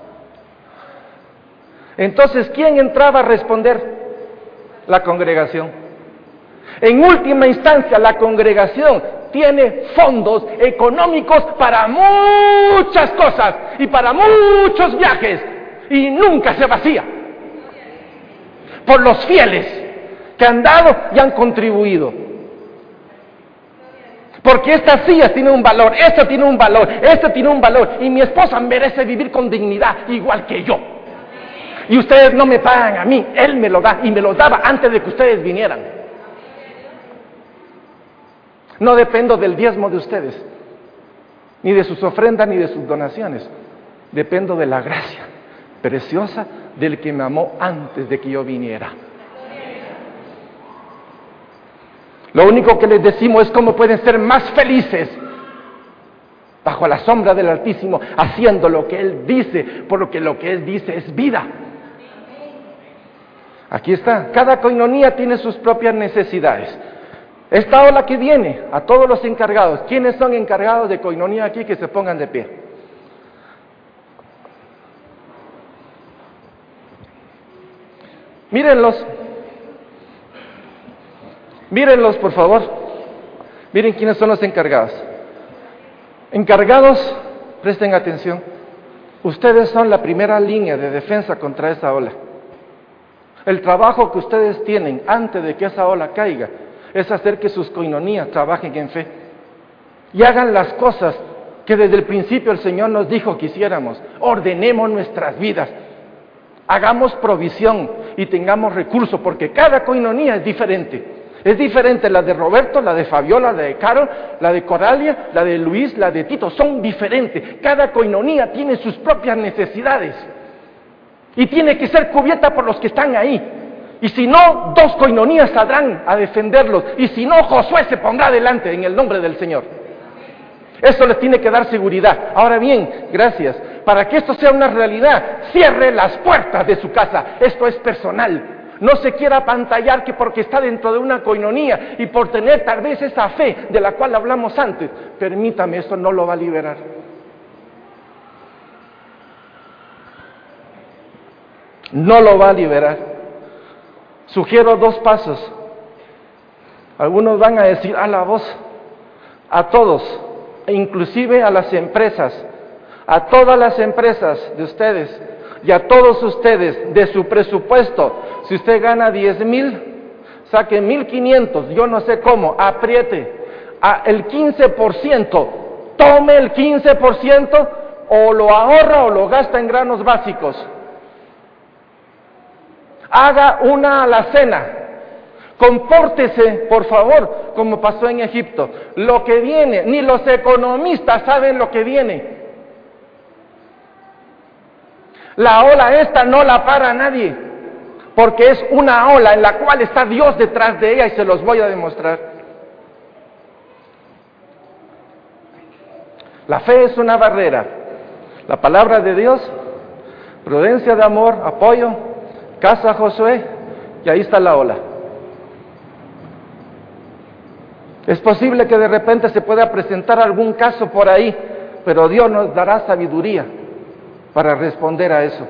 entonces ¿quién entraba a responder? La congregación. En última instancia, la congregación tiene fondos económicos para muchas cosas y para muchos viajes, y nunca se vacía por los fieles que han dado y han contribuido. Porque esta silla tiene un valor, esta tiene un valor, esta tiene un valor, y mi esposa merece vivir con dignidad igual que yo. Y ustedes no me pagan a mí, Él me lo da, y me los daba antes de que ustedes vinieran. No dependo del diezmo de ustedes, ni de sus ofrendas, ni de sus donaciones. Dependo de la gracia preciosa del que me amó antes de que yo viniera. Lo único que les decimos es cómo pueden ser más felices bajo la sombra del Altísimo, haciendo lo que Él dice, porque lo que Él dice es vida. Aquí está, cada coinonía tiene sus propias necesidades. Esta ola que viene, a todos los encargados, ¿quiénes son encargados de coinonía aquí? Que se pongan de pie. Mírenlos, mírenlos por favor, miren quiénes son los encargados. Encargados, presten atención, ustedes son la primera línea de defensa contra esa ola. El trabajo que ustedes tienen antes de que esa ola caiga es hacer que sus coinonías trabajen en fe y hagan las cosas que desde el principio el Señor nos dijo que hiciéramos. Ordenemos nuestras vidas, hagamos provisión y tengamos recursos, porque cada coinonía es diferente. Es diferente la de Roberto, la de Fabiola, la de Carol, la de Coralia, la de Luis, la de Tito. Son diferentes. Cada coinonía tiene sus propias necesidades y tiene que ser cubierta por los que están ahí. Y si no, dos coinonías saldrán a defenderlos. Y si no, Josué se pondrá delante en el nombre del Señor. Eso les tiene que dar seguridad. Ahora bien, gracias. Para que esto sea una realidad, cierre las puertas de su casa. Esto es personal. No se quiera apantallar que porque está dentro de una coinonía y por tener tal vez esa fe de la cual hablamos antes, permítame, esto no lo va a liberar. No lo va a liberar. Sugiero dos pasos. Algunos van a decir a la voz, a todos, e inclusive a las empresas, a todas las empresas de ustedes y a todos ustedes de su presupuesto. Si usted gana diez mil, saque mil quinientos, yo no sé cómo, apriete a el quince por ciento, tome el quince por ciento o lo ahorra o lo gasta en granos básicos. Haga una alacena, compórtese por favor como pasó en Egipto. Lo que viene, ni los economistas saben lo que viene. La ola esta no la para nadie, porque es una ola en la cual está Dios detrás de ella y se los voy a demostrar. La fe es una barrera. La palabra de Dios, prudencia de amor, apoyo, casa Josué, y ahí está la ola. Es posible que de repente se pueda presentar algún caso por ahí, pero Dios nos dará sabiduría para responder a eso.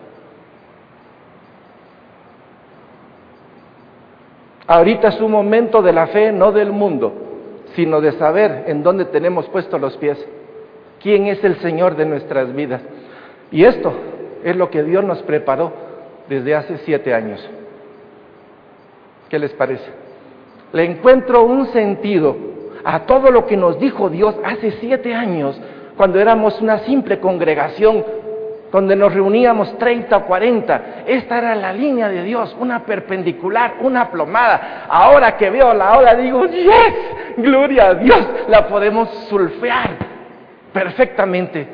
Ahorita es un momento de la fe, no del mundo, sino de saber en dónde tenemos puestos los pies, quién es el Señor de nuestras vidas. Y esto es lo que Dios nos preparó desde hace siete años. ¿Qué les parece? Le encuentro un sentido a todo lo que nos dijo Dios hace siete años, cuando éramos una simple congregación, donde nos reuníamos treinta o cuarenta. Esta era la línea de Dios, una perpendicular, una plomada. Ahora que veo la ola digo, ¡yes! ¡Gloria a Dios! La podemos surfear perfectamente.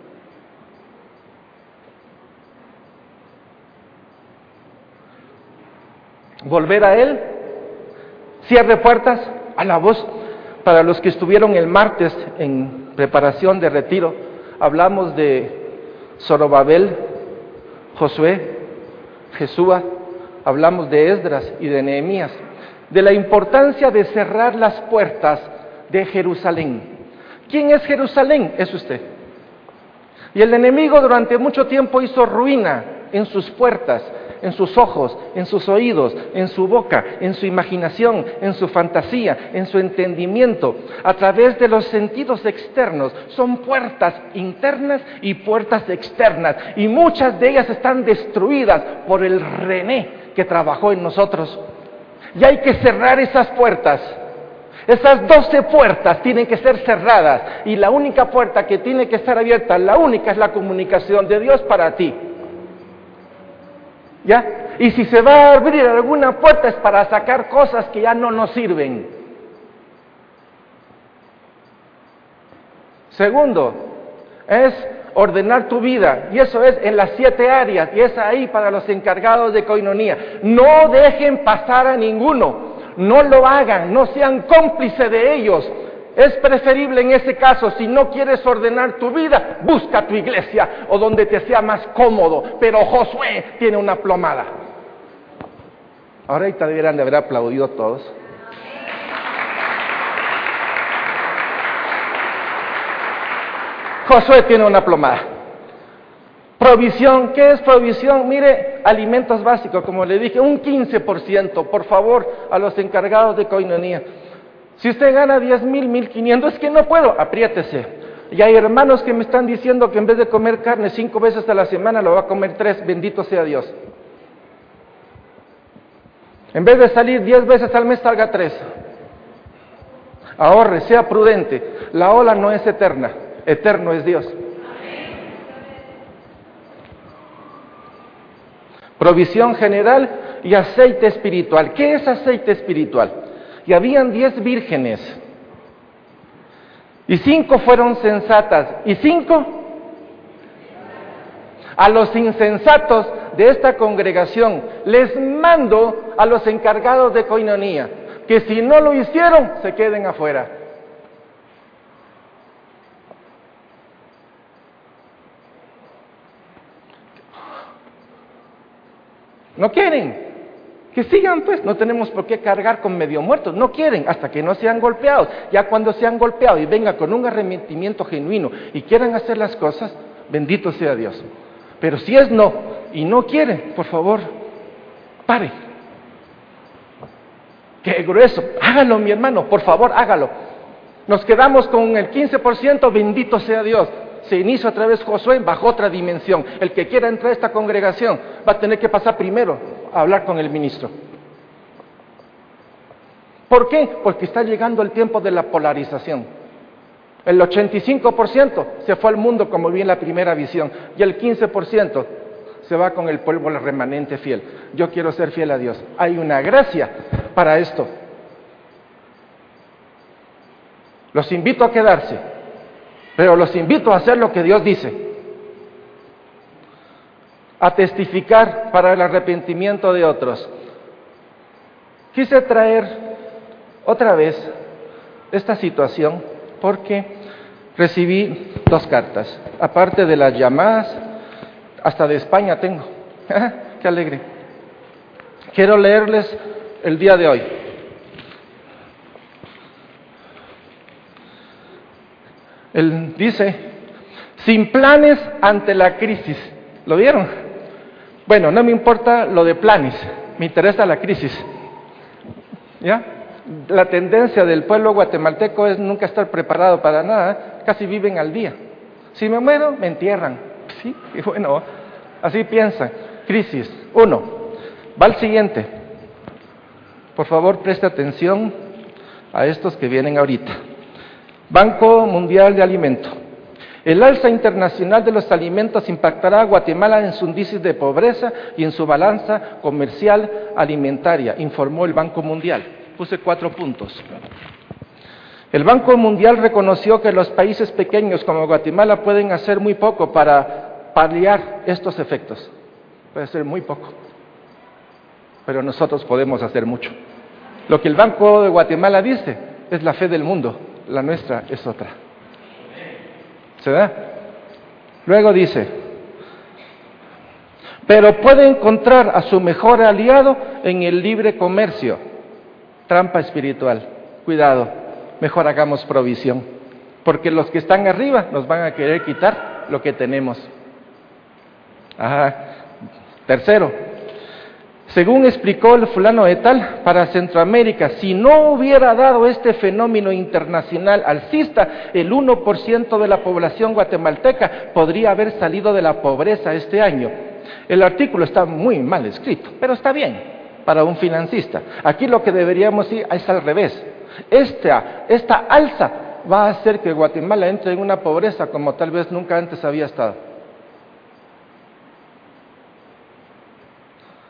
Volver a Él, cierre puertas, a la voz. Para los que estuvieron el martes en preparación de retiro, hablamos de Zorobabel, Josué, Jesúa, hablamos de Esdras y de Nehemías, de la importancia de cerrar las puertas de Jerusalén. ¿Quién es Jerusalén? Es usted. Y el enemigo durante mucho tiempo hizo ruina en sus puertas, en sus ojos, en sus oídos, en su boca, en su imaginación, en su fantasía, en su entendimiento, a través de los sentidos externos. Son puertas internas y puertas externas, y muchas de ellas están destruidas por el René que trabajó en nosotros. Y hay que cerrar esas puertas. Esas doce puertas tienen que ser cerradas, y la única puerta que tiene que estar abierta, la única, es la comunicación de Dios para ti. ¿Ya? Y si se va a abrir alguna puerta es para sacar cosas que ya no nos sirven. Segundo, es ordenar tu vida, y eso es en las siete áreas, y es ahí para los encargados de coinonía. No dejen pasar a ninguno, no lo hagan, no sean cómplices de ellos. Es preferible en ese caso, si no quieres ordenar tu vida, busca tu iglesia o donde te sea más cómodo. Pero Josué tiene una plomada. Ahorita deberían de haber aplaudido todos. Josué tiene una plomada. Provisión, ¿qué es provisión? Mire, alimentos básicos, como le dije, un quince por ciento, por favor, a los encargados de coinonía. Si usted gana diez mil, mil quinientos, es que no puedo, apriétese. Y hay hermanos que me están diciendo que en vez de comer carne cinco veces a la semana, lo va a comer tres, bendito sea Dios. En vez de salir diez veces al mes, salga tres. Ahorre, sea prudente. La ola no es eterna, eterno es Dios. Provisión general y aceite espiritual. ¿Qué es aceite espiritual? Y habían diez vírgenes, y cinco fueron sensatas, y cinco a los insensatos de esta congregación les mando a los encargados de coinonía, que si no lo hicieron, se queden afuera. ¿No quieren? Que sigan pues, no tenemos por qué cargar con medio muertos, no quieren hasta que no sean golpeados. Ya cuando sean golpeados y vengan con un arrepentimiento genuino y quieran hacer las cosas, bendito sea Dios. Pero si es no y no quiere, por favor, pare. Qué grueso, hágalo mi hermano, por favor hágalo. Nos quedamos con el quince por ciento, bendito sea Dios. Se inicia otra vez Josué bajo otra dimensión. El que quiera entrar a esta congregación va a tener que pasar primero a hablar con el ministro. ¿Por qué? Porque está llegando el tiempo de la polarización. El ochenta y cinco por ciento se fue al mundo como vi en la primera visión, y el quince por ciento se va con el pueblo remanente fiel. Yo quiero ser fiel a Dios. Hay una gracia para esto. Los invito a quedarse, pero los invito a hacer lo que Dios dice, a testificar para el arrepentimiento de otros. Quise traer otra vez esta situación porque recibí dos cartas, aparte de las llamadas, hasta de España tengo. ¡Qué alegre! Quiero leerles el día de hoy. Él dice, sin planes ante la crisis. ¿Lo vieron? Bueno, no me importa lo de planes, me interesa la crisis. ¿Ya? La tendencia del pueblo guatemalteco es nunca estar preparado para nada, casi viven al día. Si me muero, me entierran. Sí, y bueno, así piensan. Crisis. Uno. Va al siguiente. Por favor, preste atención a estos que vienen ahorita. Banco Mundial de Alimentos. El alza internacional de los alimentos impactará a Guatemala en su índice de pobreza y en su balanza comercial alimentaria, informó el Banco Mundial. Puse cuatro puntos. El Banco Mundial reconoció que los países pequeños como Guatemala pueden hacer muy poco para paliar estos efectos. Puede ser muy poco, pero nosotros podemos hacer mucho. Lo que el Banco de Guatemala dice es la fe del mundo, la nuestra es otra. ¿Se da? Luego dice, pero puede encontrar a su mejor aliado en el libre comercio. Trampa espiritual. Cuidado, mejor hagamos provisión, porque los que están arriba nos van a querer quitar lo que tenemos. Ajá. Tercero, según explicó el fulano de tal, para Centroamérica, si no hubiera dado este fenómeno internacional alcista, el uno por ciento de la población guatemalteca podría haber salido de la pobreza este año. El artículo está muy mal escrito, pero está bien para un financista. Aquí lo que deberíamos ir es al revés. Esta, esta alza va a hacer que Guatemala entre en una pobreza como tal vez nunca antes había estado.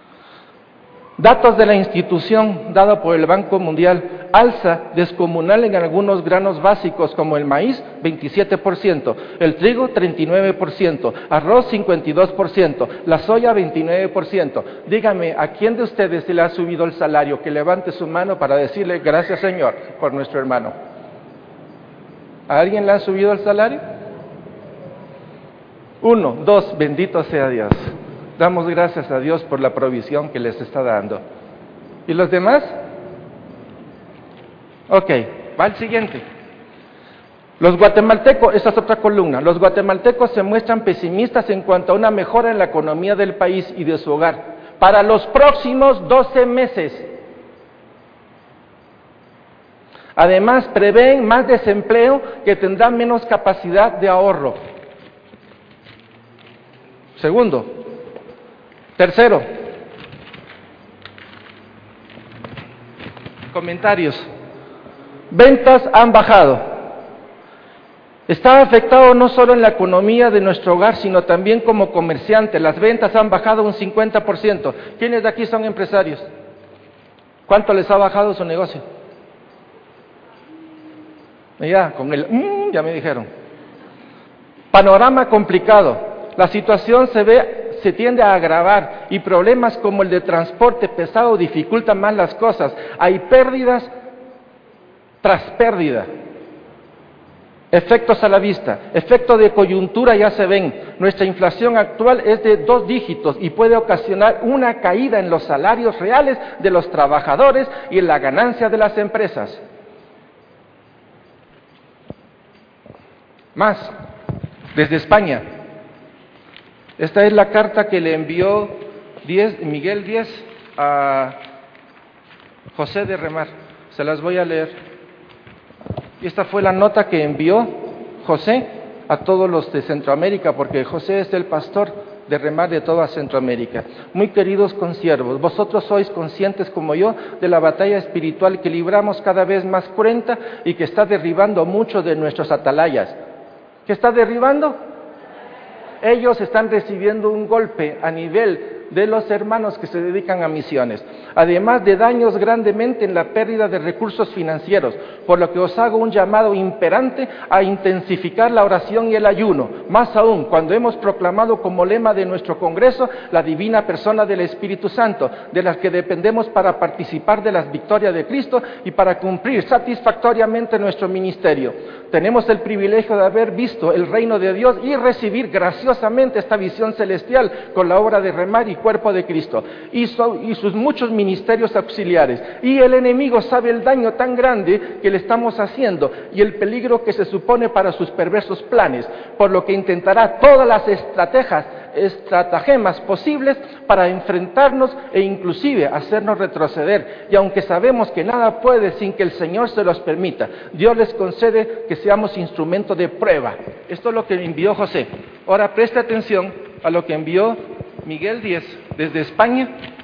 Datos de la institución dada por el Banco Mundial: alza descomunal en algunos granos básicos como el maíz, veintisiete por ciento, el trigo, treinta y nueve por ciento, arroz, cincuenta y dos por ciento, la soya, veintinueve por ciento. Dígame, ¿a quién de ustedes se le ha subido el salario? Que levante su mano para decirle gracias, Señor, por nuestro hermano. ¿A alguien le ha subido el salario? Uno, dos, bendito sea Dios. Damos gracias a Dios por la provisión que les está dando. ¿Y los demás? Ok, va al siguiente. Los guatemaltecos, esta es otra columna, los guatemaltecos se muestran pesimistas en cuanto a una mejora en la economía del país y de su hogar para los próximos doce meses. Además, prevén más desempleo que tendrá menos capacidad de ahorro. Segundo. Tercero, comentarios. Ventas han bajado. Está afectado no solo en la economía de nuestro hogar, sino también como comerciante. Las ventas han bajado un cincuenta por ciento. ¿Quiénes de aquí son empresarios? ¿Cuánto les ha bajado su negocio? Ya, con el mmm, ya me dijeron. Panorama complicado. La situación se ve se tiende a agravar y problemas como el de transporte pesado dificultan más las cosas. Hay pérdidas tras pérdida. Efectos a la vista, efecto de coyuntura ya se ven. Nuestra inflación actual es de dos dígitos y puede ocasionar una caída en los salarios reales de los trabajadores y en la ganancia de las empresas. Más, desde España. Esta es la carta que le envió Díez, Miguel Díez a José de Remar. Se las voy a leer. Y esta fue la nota que envió José a todos los de Centroamérica, porque José es el pastor de Remar de toda Centroamérica. Muy queridos consiervos, vosotros sois conscientes como yo de la batalla espiritual que libramos cada vez más cruenta y que está derribando muchos de nuestros atalayas. ¿Qué está derribando? Ellos están recibiendo un golpe a nivel de los hermanos que se dedican a misiones, además de daños grandemente en la pérdida de recursos financieros, por lo que os hago un llamado imperante a intensificar la oración y el ayuno, más aún cuando hemos proclamado como lema de nuestro Congreso la divina persona del Espíritu Santo, de las que dependemos para participar de las victorias de Cristo y para cumplir satisfactoriamente nuestro ministerio. Tenemos el privilegio de haber visto el reino de Dios y recibir graciosamente esta visión celestial con la obra de Remar y cuerpo de Cristo y, so, y sus muchos ministerios auxiliares. Y el enemigo sabe el daño tan grande que le estamos haciendo y el peligro que se supone para sus perversos planes, por lo que intentará todas las estrategias, estratagemas posibles para enfrentarnos e inclusive hacernos retroceder. Y aunque sabemos que nada puede sin que el Señor se los permita, Dios les concede que seamos instrumento de prueba. Esto es lo que envió José. Ahora preste atención a lo que envió Miguel Díez desde España